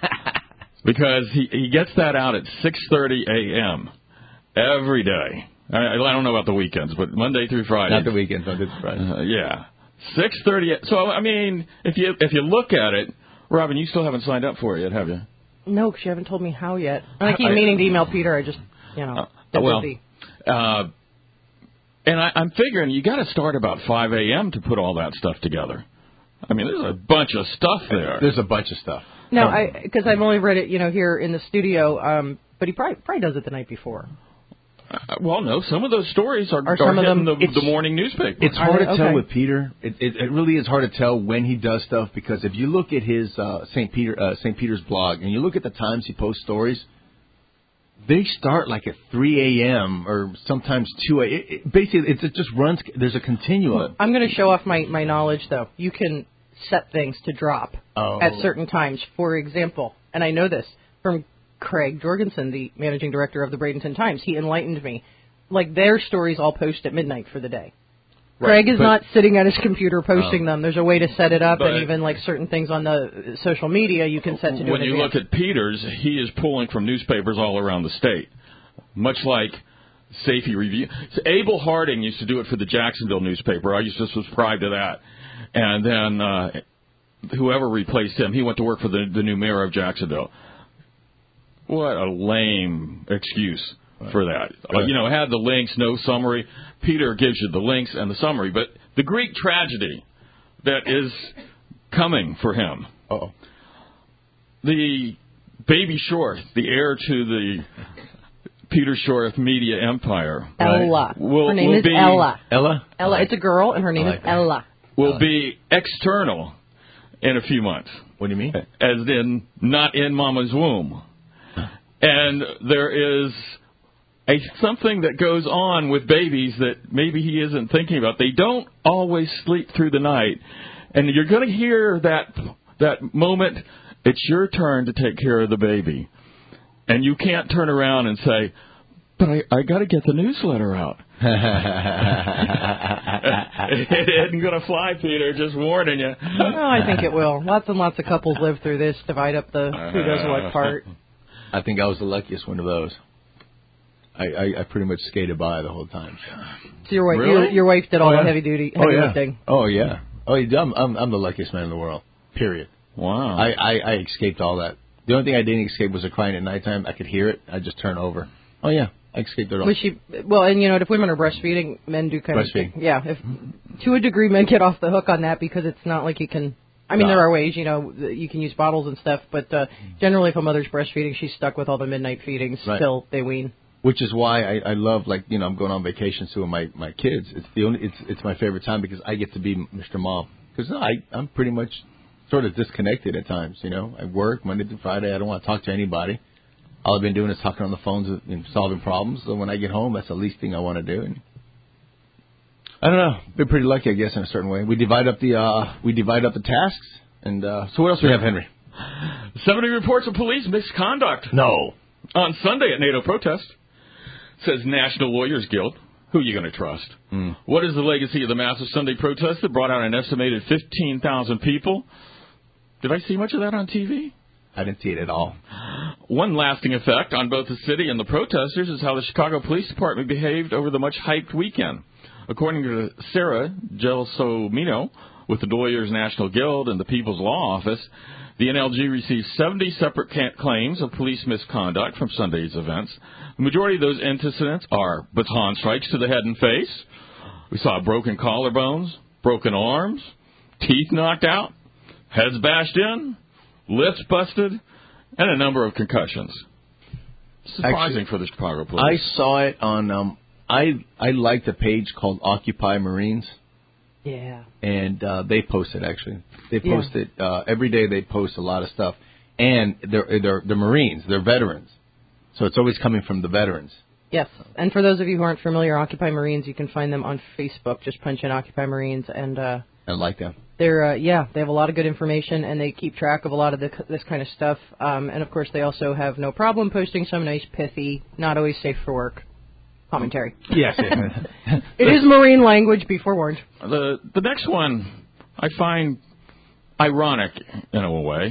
S1: Because he, he gets that out at six thirty a.m. every day. I, I don't know about the weekends, but Monday through Friday.
S3: Not the weekends, Monday through Friday.
S1: Uh, yeah. six thirty. So, I mean, if you if you look at it, Robin, you still haven't signed up for it yet, have you?
S2: no, because you haven't told me how yet. And I keep
S1: I-
S2: meaning to email Peter. I just, you know,
S1: Uh,
S2: they're
S1: well,
S2: busy.
S1: uh, and I, I'm figuring you got to start about five a.m. to put all that stuff together. I mean, there's a bunch of stuff there.
S3: There's a bunch of stuff.
S2: No, I because I've only read it, you know, here in the studio. Um, but he probably probably does it the night before.
S1: Uh, well, no, some of those stories are,
S2: are,
S1: are
S2: some
S1: hitting
S2: of them,
S1: the, the morning newspaper.
S3: It's hard to
S2: okay.
S3: tell with Peter. It, it it really is hard to tell when he does stuff because if you look at his uh, Saint Peter uh, Saint Peter's blog and you look at the times he posts stories, they start like at three a.m. or sometimes two a.m. It, it, basically, it, it just runs. There's a continuum.
S2: I'm going to show off my, my knowledge, though. You can set things to drop
S3: oh.
S2: at certain times. For example, and I know this from Craig Jorgensen, the managing director of the Bradenton Times. He enlightened me. Like, their stories all post at midnight for the day. Right, Craig is not sitting at his computer posting um, them. There's a way to set it up, and even like certain things on the social media you can set to do.
S1: When you look at Peters, he is pulling from newspapers all around the state, much like Safety Review. So Abel Harding used to do it for the Jacksonville newspaper. I used to subscribe to that, and then uh, whoever replaced him, he went to work for the, the new mayor of Jacksonville. What a lame excuse for that. Uh, you know, it had the links, no summary. Peter gives you the links and the summary. But the Greek tragedy that is coming for him.
S3: Uh-oh.
S1: The Baby Shorth, the heir to the Peter Shorth media empire.
S2: Ella.
S1: Will,
S2: her name
S1: will
S2: is
S1: be,
S3: Ella. Ella?
S2: Ella. It's a girl, and her name like is that. Ella.
S1: Will
S3: like
S1: be external in a few months.
S3: What do you mean?
S1: As in, not in Mama's womb. And there is a something that goes on with babies that maybe he isn't thinking about. They don't always sleep through the night. And you're going to hear that that moment, it's your turn to take care of the baby. And you can't turn around and say, but I, I got to get the newsletter out. It isn't going to fly, Peter, just warning you.
S2: No, I think it will. Lots and lots of couples live through this, divide up the who does what part.
S3: I think I was the luckiest one of those. I, I, I pretty much skated by the whole time.
S2: So your wife,
S1: really?
S2: your, your wife did all
S3: oh, yeah.
S2: the heavy duty, heavy
S3: oh, yeah.
S2: lifting.
S3: Oh yeah. Oh, yeah. I'm, I'm I'm the luckiest man in the world. Period.
S1: Wow.
S3: I, I, I escaped all that. The only thing I didn't escape was the crying at nighttime. I could hear it. I just turn over. Oh yeah, I escaped it all.
S2: Was she? Well, and you know, if women are breastfeeding, men do kind
S3: breastfeeding.
S2: of. Yeah. If to a degree, men get off the hook on that because it's not like you can. I mean, no. there are ways, you know, you can use bottles and stuff, but uh, generally if a mother's breastfeeding, she's stuck with all the midnight feedings right. till they wean.
S3: Which is why I, I love, like, you know, I'm going on vacation soon with my, my kids. It's the only, it's it's my favorite time because I get to be Mister Mom. Because no, I, I'm pretty much sort of disconnected at times, you know. I work Monday through Friday. I don't want to talk to anybody. All I've been doing is talking on the phones and solving problems. So when I get home, that's the least thing I want to do. And I don't know. Been pretty lucky, I guess, in a certain way. We divide up the uh, we divide up the tasks. And uh, so what else do we have, Henry?
S1: seventy reports of police misconduct.
S3: No.
S1: On Sunday at NATO protest, says National Lawyers Guild. Who are you going to trust?
S3: Mm.
S1: What is the legacy of the massive Sunday protest that brought out an estimated fifteen thousand people? Did I see much of that on T V?
S3: I didn't see it at all.
S1: One lasting effect on both the city and the protesters is how the Chicago Police Department behaved over the much-hyped weekend. According to Sarah Gelsomino, with the Lawyers National Guild and the People's Law Office, the N L G received seventy separate claims of police misconduct from Sunday's events. The majority of those incidents are baton strikes to the head and face. We saw broken collarbones, broken arms, teeth knocked out, heads bashed in, lips busted, and a number of concussions. Surprising Actually, for the Chicago police.
S3: I saw it on, um, I, I liked a page called Occupy Marines.
S2: Yeah.
S3: And uh, they post it, actually. They post
S2: yeah.
S3: it uh, every day. They post a lot of stuff. And they're, they're, they're Marines. They're veterans. So it's always coming from the veterans.
S2: Yes. And for those of you who aren't familiar, Occupy Marines, you can find them on Facebook. Just punch in Occupy Marines. And uh,
S3: I like them.
S2: They're, uh, yeah, they have a lot of good information, and they keep track of a lot of the, this kind of stuff. Um, and, of course, they also have no problem posting some nice, pithy, not always safe for work commentary.
S3: Yes.
S2: It is Marine language, be forewarned.
S1: The, the next one I find ironic in a way.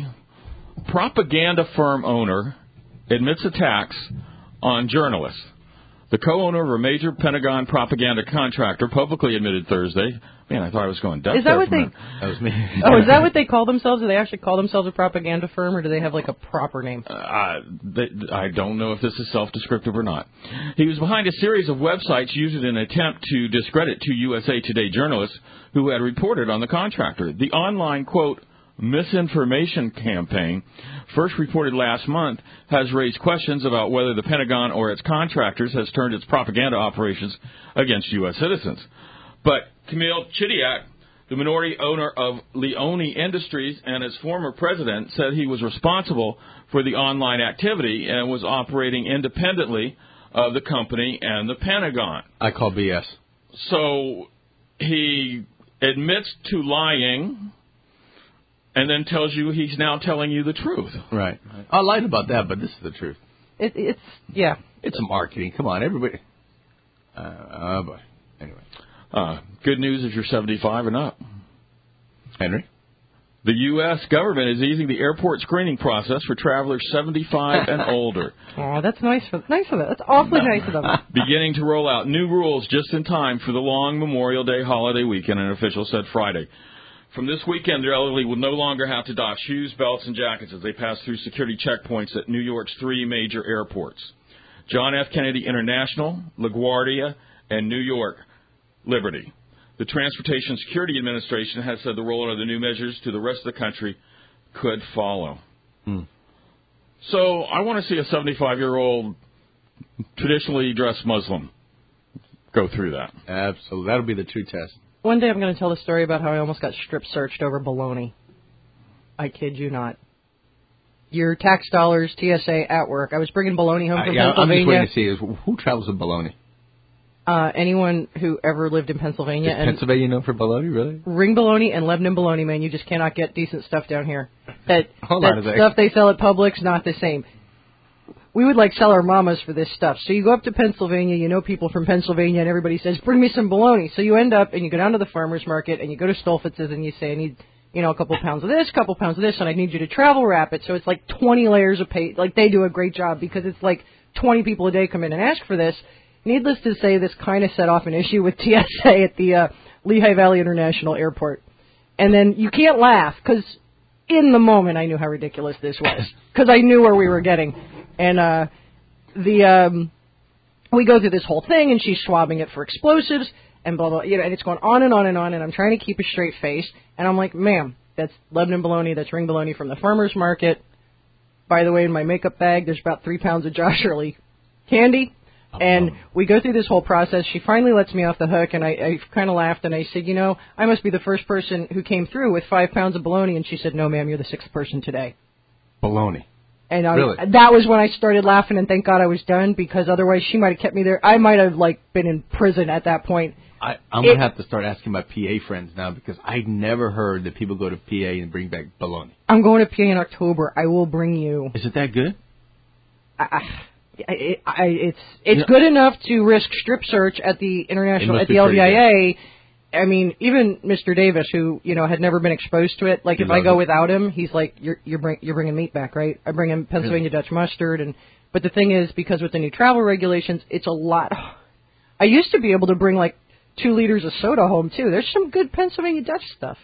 S1: Propaganda firm owner admits attacks on journalists. The co-owner of a major Pentagon propaganda contractor publicly admitted Thursday. Man, I thought I was going deaf.
S2: Is that what they?
S3: That was me.
S2: Oh, is that what they call themselves? Do they actually call themselves a propaganda firm, or do they have like a proper name?
S1: Uh, they, I don't know if this is self-descriptive or not. He was behind a series of websites used in an attempt to discredit two U S A Today journalists who had reported on the contractor. The online quote misinformation campaign, first reported last month, has raised questions about whether the Pentagon or its contractors has turned its propaganda operations against U S citizens. But Camille Chidiac, the minority owner of Leone Industries and its former president, said he was responsible for the online activity and was operating independently of the company and the Pentagon.
S3: I call B S.
S1: So he admits to lying and then tells you he's now telling you the truth.
S3: Right. I lied about that, but this is the truth.
S2: It, it's, yeah.
S3: It's marketing. Come on, everybody. Uh, oh, boy. Anyway.
S1: Uh, good news if you're seventy-five and up.
S3: Henry?
S1: The U S government is easing the airport screening process for travelers seventy-five and older.
S2: Oh, that's nice for nice of them. That's awfully nice of them.
S1: Beginning to roll out new rules just in time for the long Memorial Day holiday weekend, an official said Friday. From this weekend, the elderly will no longer have to dock shoes, belts, and jackets as they pass through security checkpoints at New York's three major airports: John F. Kennedy International, LaGuardia, and New York Liberty. The Transportation Security Administration has said the rollout of the new measures to the rest of the country could follow.
S3: Hmm.
S1: So I want to see a seventy-five-year-old traditionally dressed Muslim go through that.
S3: Absolutely. That'll be the true test.
S2: One day I'm going to tell the story about how I almost got strip searched over baloney. I kid you not. Your tax dollars, T S A at work. I was bringing baloney home from
S3: uh, yeah,
S2: Pennsylvania.
S3: I'm just waiting to see is who travels with baloney.
S2: Uh, anyone who ever lived in Pennsylvania.
S3: Is
S2: and
S3: Pennsylvania known for baloney, really?
S2: Ring baloney and Lebanon baloney, man. You just cannot get decent stuff down here. That,
S3: Hold
S2: that
S3: on a second.
S2: stuff they sell at Publix, not the same. We would like sell our mamas for this stuff. So you go up to Pennsylvania, you know people from Pennsylvania, and everybody says, bring me some bologna. So you end up and you go down to the farmer's market and you go to Stolfitz's and you say, I need, you know, a couple pounds of this, a couple pounds of this, and I need you to travel wrap it. So it's like twenty layers of paste. Like they do a great job because it's like twenty people a day come in and ask for this. Needless to say, this kind of set off an issue with T S A at the uh, Lehigh Valley International Airport. And then you can't laugh because in the moment I knew how ridiculous this was because I knew where we were getting. And uh, the um, we go through this whole thing, and she's swabbing it for explosives, and blah, blah, you know, and it's going on and on and on, and I'm trying to keep a straight face. And I'm like, ma'am, that's Lebanon bologna, that's ring bologna from the farmer's market. By the way, in my makeup bag, there's about three pounds of Josh Early candy. And we go through this whole process. She finally lets me off the hook, and I, I kind of laughed, and I said, you know, I must be the first person who came through with five pounds of bologna. And she said, no, ma'am, you're the sixth person today.
S3: Bologna.
S2: And I,
S3: really?
S2: that was when I started laughing, and thank God I was done, because otherwise she might have kept me there. I might have, like, been in prison at that point.
S3: I, I'm going to have to start asking my P A friends now, because I never heard that people go to P A and bring back bologna.
S2: I'm going to P A in October. I will bring you.
S3: Is it that good?
S2: I... I I, I, it's it's you know, good enough to risk strip search at the international at the L V I A. I mean, even Mister Davis, who you know had never been exposed to it, like
S3: he
S2: if I go
S3: it.
S2: without him, he's like, you're you're, bring, you're bringing meat back, right? I bring him Pennsylvania really? Dutch mustard, and but the thing is, because with the new travel regulations, it's a lot. I used to be able to bring like two liters of soda home too. There's some good Pennsylvania Dutch stuff.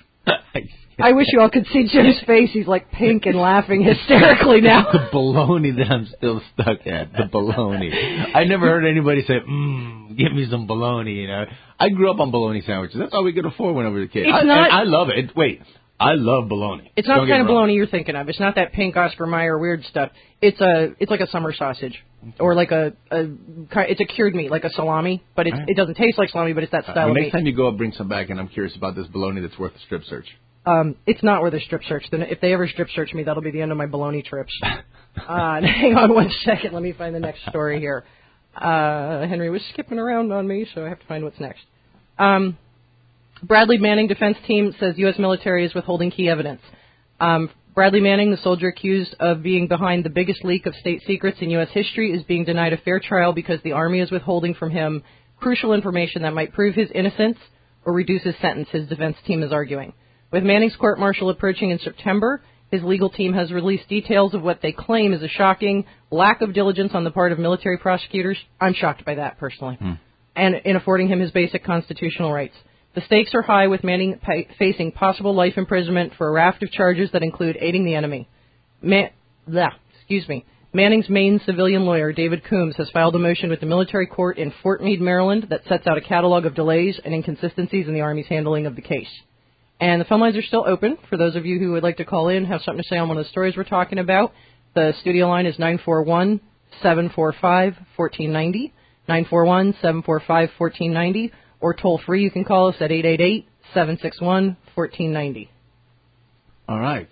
S2: I wish you all could see Jim's face. He's like pink and laughing hysterically now.
S3: The baloney that I'm still stuck at. The baloney. I never heard anybody say, mmm, give me some baloney, you know. I grew up on bologna sandwiches. That's all we could afford when I was a kid.
S2: It's
S3: I,
S2: not,
S3: I love it. Wait, I love bologna.
S2: It's not
S3: Don't
S2: the kind of
S3: wrong.
S2: bologna you're thinking of. It's not that pink Oscar Mayer weird stuff. It's a, it's like a summer sausage. Or like a, a, it's a cured meat, like a salami, but it's, right. it doesn't taste like salami, but it's that style
S3: uh, well,
S2: of
S3: next
S2: meat.
S3: Next time you go up, bring some back, and I'm curious about this bologna that's worth a strip search.
S2: Um, it's not worth a strip search. Then if they ever strip search me, that'll be the end of my bologna trips. uh, hang on one second. Let me find the next story here. Uh, Henry was skipping around on me, so I have to find what's next. Um, Bradley Manning defense team says U S military is withholding key evidence. Um, Bradley Manning, the soldier accused of being behind the biggest leak of state secrets in U S history, is being denied a fair trial because the Army is withholding from him crucial information that might prove his innocence or reduce his sentence, his defense team is arguing. With Manning's court-martial approaching in September, his legal team has released details of what they claim is a shocking lack of diligence on the part of military prosecutors. I'm shocked by that, personally. Hmm. And in affording him his basic constitutional rights. The stakes are high, with Manning pa- facing possible life imprisonment for a raft of charges that include aiding the enemy. Ma- blah, excuse me. Manning's main civilian lawyer, David Coombs, has filed a motion with the military court in Fort Meade, Maryland, that sets out a catalog of delays and inconsistencies in the Army's handling of the case. And the phone lines are still open for those of you who would like to call in, have something to say on one of the stories we're talking about. The studio line is nine four one, seven four five, one four nine zero, nine four one, seven four five, one four nine zero, or toll free you can call us at eight eight eight, seven six one, one four nine zero.
S3: All right.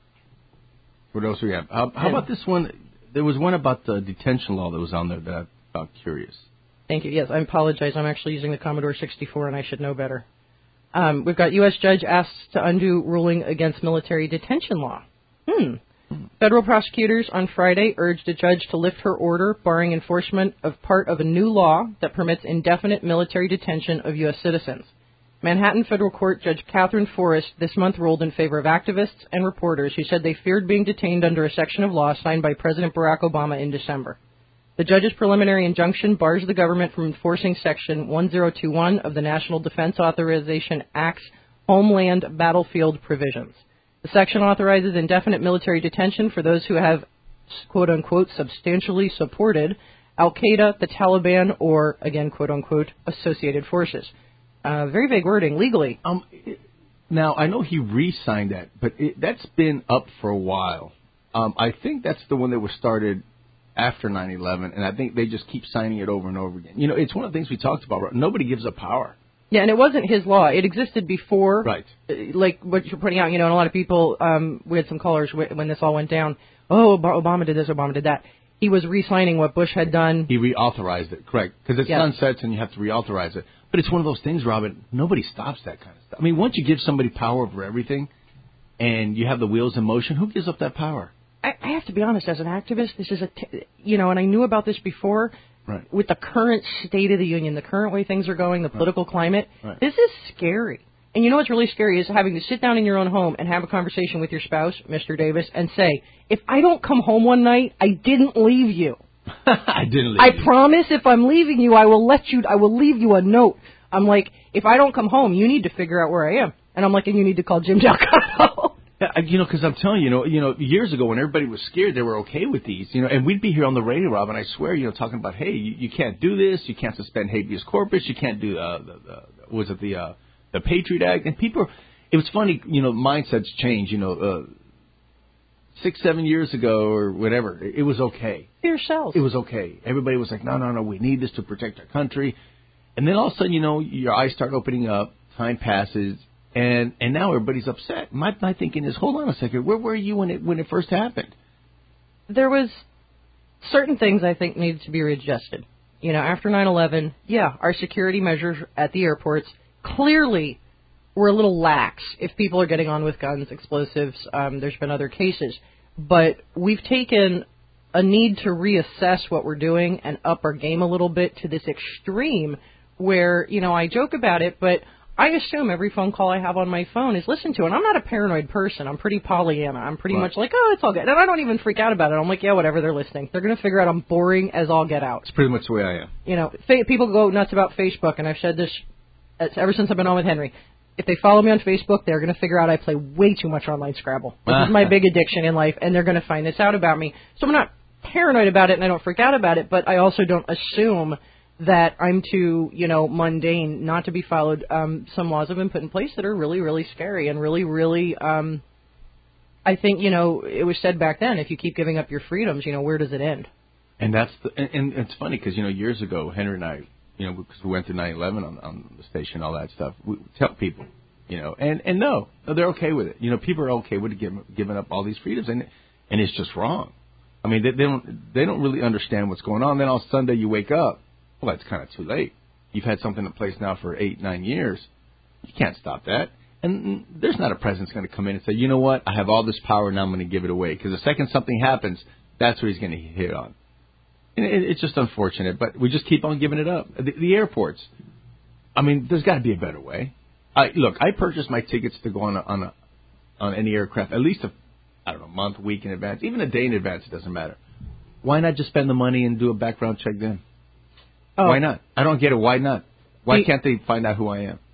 S3: What else do we have? Uh, how about this one? There was one about the detention law that was on there that I found curious.
S2: Thank you. Yes, I apologize. I'm actually using the Commodore sixty-four, and I should know better. Um, we've got U S judge asks to undo ruling against military detention law. Hmm. Federal prosecutors on Friday urged a judge to lift her order barring enforcement of part of a new law that permits indefinite military detention of U S citizens. Manhattan Federal Court Judge Catherine Forrest this month ruled in favor of activists and reporters who said they feared being detained under a section of law signed by President Barack Obama in December. The judge's preliminary injunction bars the government from enforcing Section one zero two one of the National Defense Authorization Act's Homeland Battlefield provisions. The section authorizes indefinite military detention for those who have, quote-unquote, substantially supported al-Qaeda, the Taliban, or, again, quote-unquote, associated forces. Uh, very vague wording, legally.
S3: Um, it, now, I know he re-signed that, but it, that's been up for a while. Um, I think that's the one that was started after nine eleven, and I think they just keep signing it over and over again. You know, it's one of the things we talked about. Right? Nobody gives up power.
S2: Yeah, and it wasn't his law. It existed before.
S3: Right.
S2: Like what you're pointing out, you know, and a lot of people, um, we had some callers when this all went down. Oh, Obama did this, Obama did that. He was re-signing what Bush had done.
S3: He reauthorized it, correct. Because it
S2: yeah.
S3: sunsets and you have to reauthorize it. But it's one of those things, Robin, nobody stops that kind of stuff. I mean, once you give somebody power over everything and you have the wheels in motion, who gives up that power?
S2: I, I have to be honest, as an activist, this is a, t- you know, and I knew about this before.
S3: Right.
S2: With the current state of the union, the current way things are going, the political
S3: right.
S2: climate,
S3: right.
S2: this is scary. And you know what's really scary is having to sit down in your own home and have a conversation with your spouse, Mister Davis, and say, if I don't come home one night, I didn't leave you.
S3: I didn't leave
S2: I
S3: you.
S2: promise if I'm leaving you, I will let you, I will leave you a note. I'm like, if I don't come home, you need to figure out where I am. And I'm like, and you need to call Jim Delgado.
S3: Yeah, you know, because I'm telling you, you know, you know, years ago when everybody was scared, they were okay with these, you know, and we'd be here on the radio, Rob, and I swear, you know, talking about, hey, you, you can't do this, you can't suspend habeas corpus, you can't do, uh, the, the, was it the, uh, the Patriot Act, and people, it was funny, you know, mindsets change, you know, uh, six, seven years ago or whatever, it, it was okay.
S2: Yourselves.
S3: It was okay. Everybody was like, no, no, no, we need this to protect our country, and then all of a sudden, you know, your eyes start opening up, time passes. And and now everybody's upset. My my thinking is, hold on a second, where were you when it when it first happened?
S2: There was certain things I think needed to be readjusted. You know, after nine eleven, yeah, our security measures at the airports clearly were a little lax. If people are getting on with guns, explosives, um, there's been other cases. But we've taken a need to reassess what we're doing and up our game a little bit to this extreme where, you know, I joke about it, but I assume every phone call I have on my phone is listened to, and I'm not a paranoid person. I'm pretty Pollyanna. I'm pretty right. much like, oh, it's all good. And I don't even freak out about it. I'm like, yeah, whatever, they're listening. They're going to figure out I'm boring as all get out.
S3: It's pretty much the way I am.
S2: You know, fa- people go nuts about Facebook, and I've said this ever since I've been on with Henry. If they follow me on Facebook, they're going to figure out I play way too much online Scrabble. This is my big addiction in life, and they're going to find this out about me. So I'm not paranoid about it, and I don't freak out about it, but I also don't assume that I'm too, you know, mundane not to be followed. Um, some laws have been put in place that are really, really scary and really, really, um, I think, you know, it was said back then, if you keep giving up your freedoms, you know, where does it end?
S3: And that's the, and, and it's funny because, you know, years ago, Henry and I, you know, because we went to nine eleven on, on the station, all that stuff, we tell people, you know, and, and no, they're okay with it. You know, people are okay with giving, giving up all these freedoms, and and it's just wrong. I mean, they, they don't they don't really understand what's going on. Then on Sunday you wake up, well, that's kind of too late. You've had something in place now for eight, nine years. You can't stop that. And there's not a president's going to come in and say, you know what, I have all this power, now I'm going to give it away. Because the second something happens, that's what he's going to hit on. And it, it's just unfortunate, but we just keep on giving it up. The, the airports, I mean, there's got to be a better way. I, look, I purchased my tickets to go on a, on, a, on any aircraft at least a, I don't know, month, week in advance. Even a day in advance, it doesn't matter. Why not just spend the money and do a background check then? Oh. Why not? I don't get it. Why not? Why he, can't they find out who I am?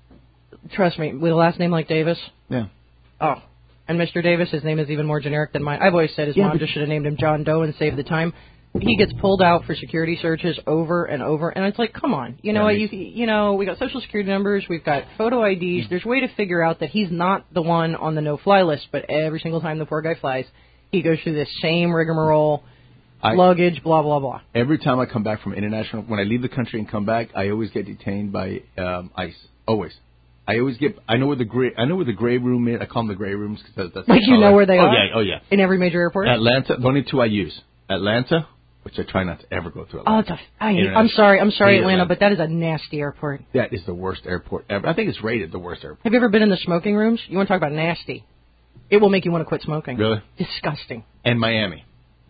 S2: Trust me, with a last name like Davis?
S3: Yeah.
S2: Oh. And Mister Davis, his name is even more generic than mine. I've always said his yeah, mom just should have named him John Doe and saved the time. he gets pulled out for security searches over and over, and it's like, come on, you know what? You you know, we got social security numbers, we've got photo I Ds. There's a way to figure out that he's not the one on the no-fly list, but every single time the poor guy flies, he goes through this same rigmarole. I, luggage, blah, blah, blah.
S3: Every time I come back from international, when I leave the country and come back, I always get detained by um, ICE. Always. I always get, I know where the gray, I know where the gray room is. I call them the gray rooms because that's
S2: like you know where they
S3: oh,
S2: are?
S3: Oh, yeah, oh, yeah.
S2: In every major airport?
S3: Atlanta, the only two I use. Atlanta, which I try not to ever go to Atlanta.
S2: Oh, it's a, I, I'm sorry, I'm sorry, Atlanta, Atlanta, but that is a nasty airport.
S3: That is the worst airport ever. I think it's rated the worst airport.
S2: Have you ever been in the smoking rooms? You want to talk about nasty? It will make you want to quit smoking.
S3: Really?
S2: Disgusting.
S3: And Miami.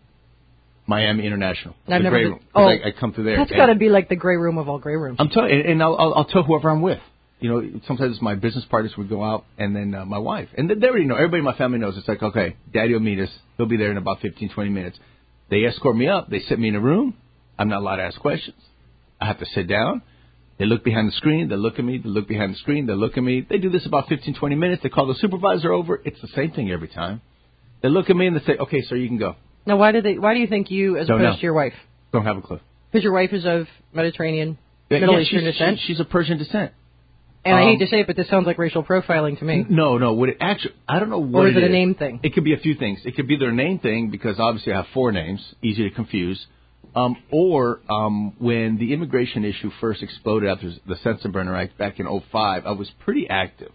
S3: Miami International.
S2: I've
S3: the
S2: never
S3: gray
S2: been,
S3: room.
S2: oh,
S3: I, I come through there.
S2: That's got to be like the gray room of all gray rooms.
S3: I'm telling you, and I'll, I'll, I'll tell whoever I'm with. You know, sometimes my business partners would go out, and then uh, my wife. And they already know. Everybody in my family knows. It's like, okay, Daddy will meet us. He'll be there in about fifteen, twenty minutes. They escort me up. They sit me in a room. I'm not allowed to ask questions. I have to sit down. They look behind the screen. They look at me. They look behind the screen. They look at me. They do this about fifteen, twenty minutes. They call the supervisor over. It's the same thing every time. They look at me and they say, okay, sir, you can go.
S2: Now, why do they? Why do you think you, as
S3: Don't
S2: opposed
S3: know.
S2: to your wife?
S3: Don't have a clue.
S2: Because your wife is of Mediterranean,
S3: yeah,
S2: Middle
S3: yeah,
S2: Eastern
S3: she's,
S2: descent.
S3: She's of Persian descent.
S2: And
S3: um,
S2: I hate to say it, but this sounds like racial profiling to me.
S3: No, no. What it actually, I don't know what
S2: or is
S3: it
S2: it
S3: is.
S2: a name thing?
S3: It could be a few things. It could be their name thing because obviously I have four names, easy to confuse. Um, or um, when the immigration issue first exploded after the Sensenbrenner Act back in oh five, I was pretty active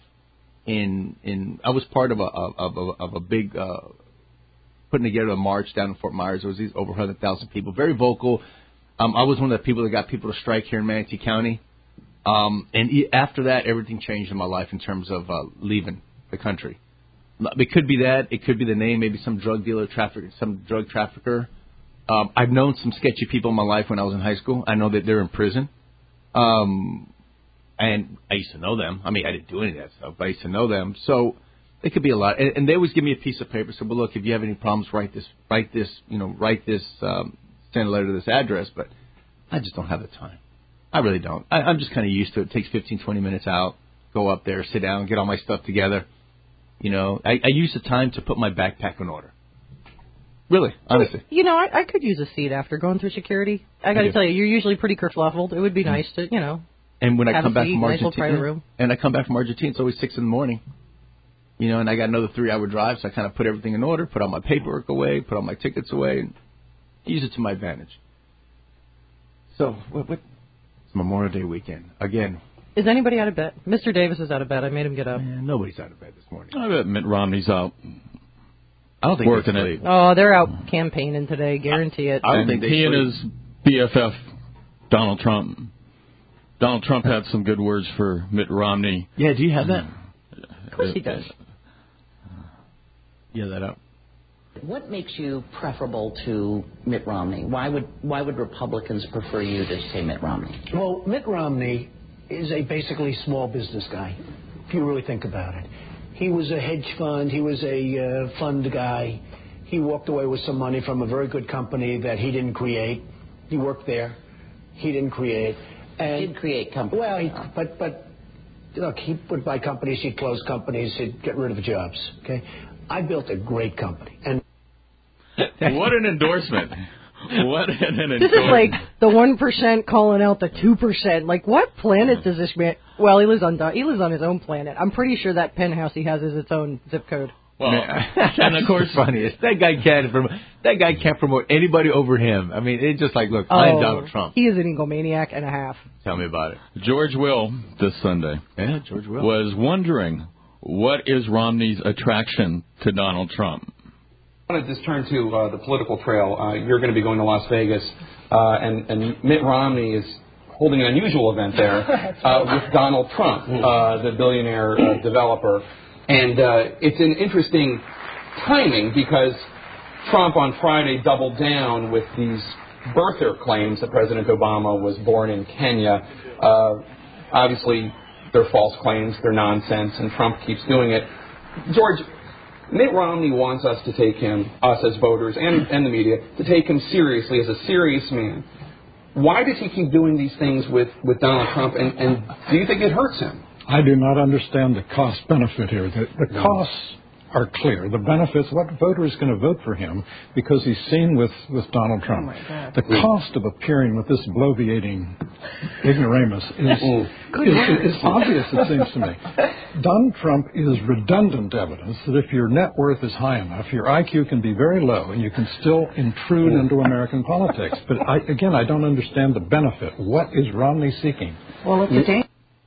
S3: in in. I was part of a of a, of a big. Uh, putting together a march down in Fort Myers. There was these over one hundred thousand people, very vocal. Um, I was one of the people that got people to strike here in Manatee County. Um, and e- after that, everything changed in my life in terms of uh, leaving the country. It could be that. It could be the name, maybe some drug dealer, traffic, some drug trafficker. Um, I've known some sketchy people in my life when I was in high school. I know that they're in prison. Um, and I used to know them. I mean, I didn't do any of that stuff, but I used to know them. So it could be a lot, and, and they always give me a piece of paper. So, well, look, if you have any problems, write this, write this, you know, write this, um, send a letter to this address. But I just don't have the time. I really don't. I, I'm just kind of used to it. It takes fifteen, twenty minutes out, go up there, sit down, get all my stuff together. You know, I, I use the time to put my backpack in order. Really, honestly.
S2: You know, I, I could use a seat after going through security. I got to tell you, you're usually pretty kerfluffled. It would be nice to, you know.
S3: And when I come back
S2: seat,
S3: from
S2: nice
S3: Argentina, and I come back from Argentina, it's always six in the morning. You know, and I got another three-hour drive, so I kind of put everything in order, put all my paperwork away, put all my tickets away, and use it to my advantage. So, what? what it's Memorial Day weekend again.
S2: Is anybody out of bed? Mister Davis is out of bed. I made him get up.
S3: Man, nobody's out of bed this morning.
S1: I bet Mitt Romney's out.
S3: I don't think
S1: working it.
S2: Oh, they're out campaigning today. Guarantee it.
S3: I don't
S1: and
S3: think they
S1: he
S3: sleep.
S1: and his B F F, Donald Trump. Donald Trump had some good words for Mitt Romney.
S3: Yeah, do you have that?
S2: Of course he does.
S3: Yeah, that up.
S6: What makes you preferable to Mitt Romney? Why would why would Republicans prefer you to say Mitt Romney?
S7: Well, Mitt Romney is a basically small business guy, if you really think about it. He was a hedge fund. He was a uh, fund guy. He walked away with some money from a very good company that he didn't create. He worked there. He didn't create. And,
S6: He did create companies.
S7: Well, he, but but look, he would buy companies. He'd close companies. He'd get rid of jobs. Okay, I built a great company. And
S1: what an endorsement! What an endorsement!
S2: This is like the one percent calling out the two percent. Like, what planet does this man? Well, he lives on he lives on his own planet. I'm pretty sure that penthouse he has is its own zip code.
S1: Well, and of course,
S3: the funniest. That guy can't promote. That guy can't promote anybody over him. I mean, it's just like, look,
S2: oh,
S3: I'm Donald Trump.
S2: He is an egomaniac and a half.
S3: Tell me about it.
S1: George Will this Sunday.
S3: Yeah, George Will
S1: was wondering what is Romney's attraction to Donald Trump.
S8: I want to just turn to uh, the political trail. Uh, you're going to be going to Las Vegas, uh, and, and Mitt Romney is holding an unusual event there uh, with Donald Trump, uh, the billionaire uh, developer. And uh, it's an interesting timing because Trump on Friday doubled down with these birther claims that President Obama was born in Kenya. Uh, obviously, they're false claims, they're nonsense, and Trump keeps doing it. George, Mitt Romney wants us to take him, us as voters and, and the media, to take him seriously as a serious man. Why does he keep doing these things with, with Donald Trump, and, and do you think it hurts him?
S9: I do not understand the cost-benefit here. The, the costs are clear. The benefits, what voter is going to vote for him because he's seen with, with Donald Trump.
S2: Oh
S9: the cost of appearing with this bloviating ignoramus is, is, is obvious, it seems to me. Donald Trump is redundant evidence that if your net worth is high enough, your I Q can be very low and you can still intrude into American politics. But I, again, I don't understand the benefit. What is Romney seeking?
S6: Well, it's a danger.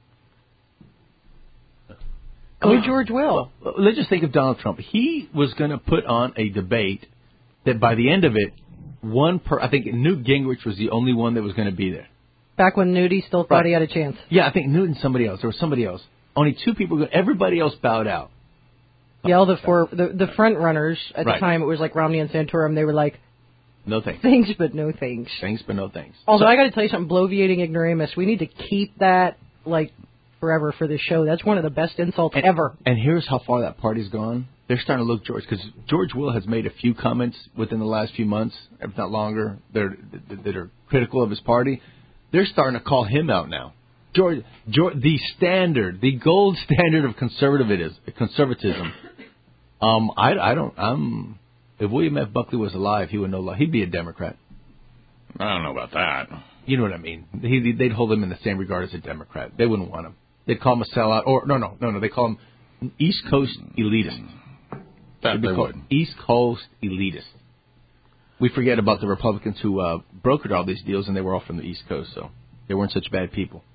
S2: Go George Will.
S3: Well, let's just think of Donald Trump. He was going to put on a debate that by the end of it, one per I think Newt Gingrich was the only one that was going to be there.
S2: Back when Nudie still thought
S3: Right.
S2: he had a chance.
S3: Yeah, I think Newt and somebody else. There was somebody else. Only two people. Everybody else bowed out.
S2: Yeah, all the four, the, the front runners at
S3: Right.
S2: the time, it was like Romney and Santorum. They were like,
S3: No thanks.
S2: thanks, but no thanks.
S3: Thanks, but no thanks.
S2: Although
S3: So-
S2: I got to tell you something, bloviating ignoramus. We need to keep that like forever for this show. That's one of the best insults
S3: and,
S2: ever.
S3: And here's how far that party's gone. They're starting to look George because George Will has made a few comments within the last few months, if not longer, that are, that are critical of his party. They're starting to call him out now. George, George the standard, the gold standard of conservatism. Conservatism. Um, I, I don't. I'm. If William F. Buckley was alive, he would know. He'd be a Democrat.
S1: I don't know about that.
S3: You know what I mean? He, they'd hold him in the same regard as a Democrat. They wouldn't want him. They'd call him a sellout, or no, no, no, no. They call him East Coast elitist.
S1: That they would.
S3: East Coast elitist. We forget about the Republicans who uh, brokered all these deals, and they were all from the East Coast, so they weren't such bad people.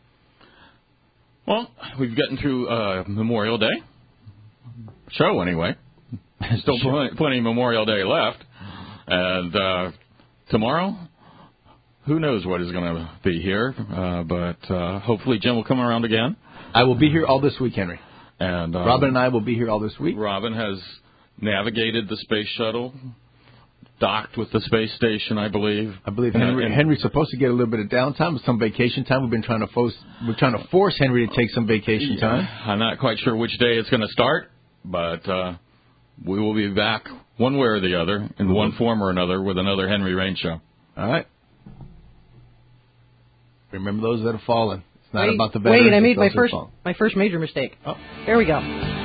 S1: Well, we've gotten through uh, Memorial Day. Show, anyway. Still plenty, plenty of Memorial Day left. And uh, tomorrow, who knows what is going to be here. Uh, but uh, hopefully Jim will come around again.
S3: I will be here all this week, Henry.
S1: And um,
S3: Robin and I will be here all this week.
S1: Robin has navigated the space shuttle, docked with the space station, I believe.
S3: I believe
S1: And-
S3: Henry,
S1: and-
S3: Henry's supposed to get a little bit of downtime, some vacation time. We've been trying to force, we're trying to force Henry to take some vacation
S1: Yeah,
S3: time.
S1: I'm not quite sure which day it's going to start, but uh, we will be back one way or the other, in one form or another, with another Henry Rain Show.
S3: All right. Remember those that have fallen. It's not
S2: wait,
S3: about the veterans.
S2: wait, I made
S3: it's
S2: my
S3: those that have
S2: first
S3: fallen.
S2: my first major mistake.
S3: Oh.
S2: Here we go.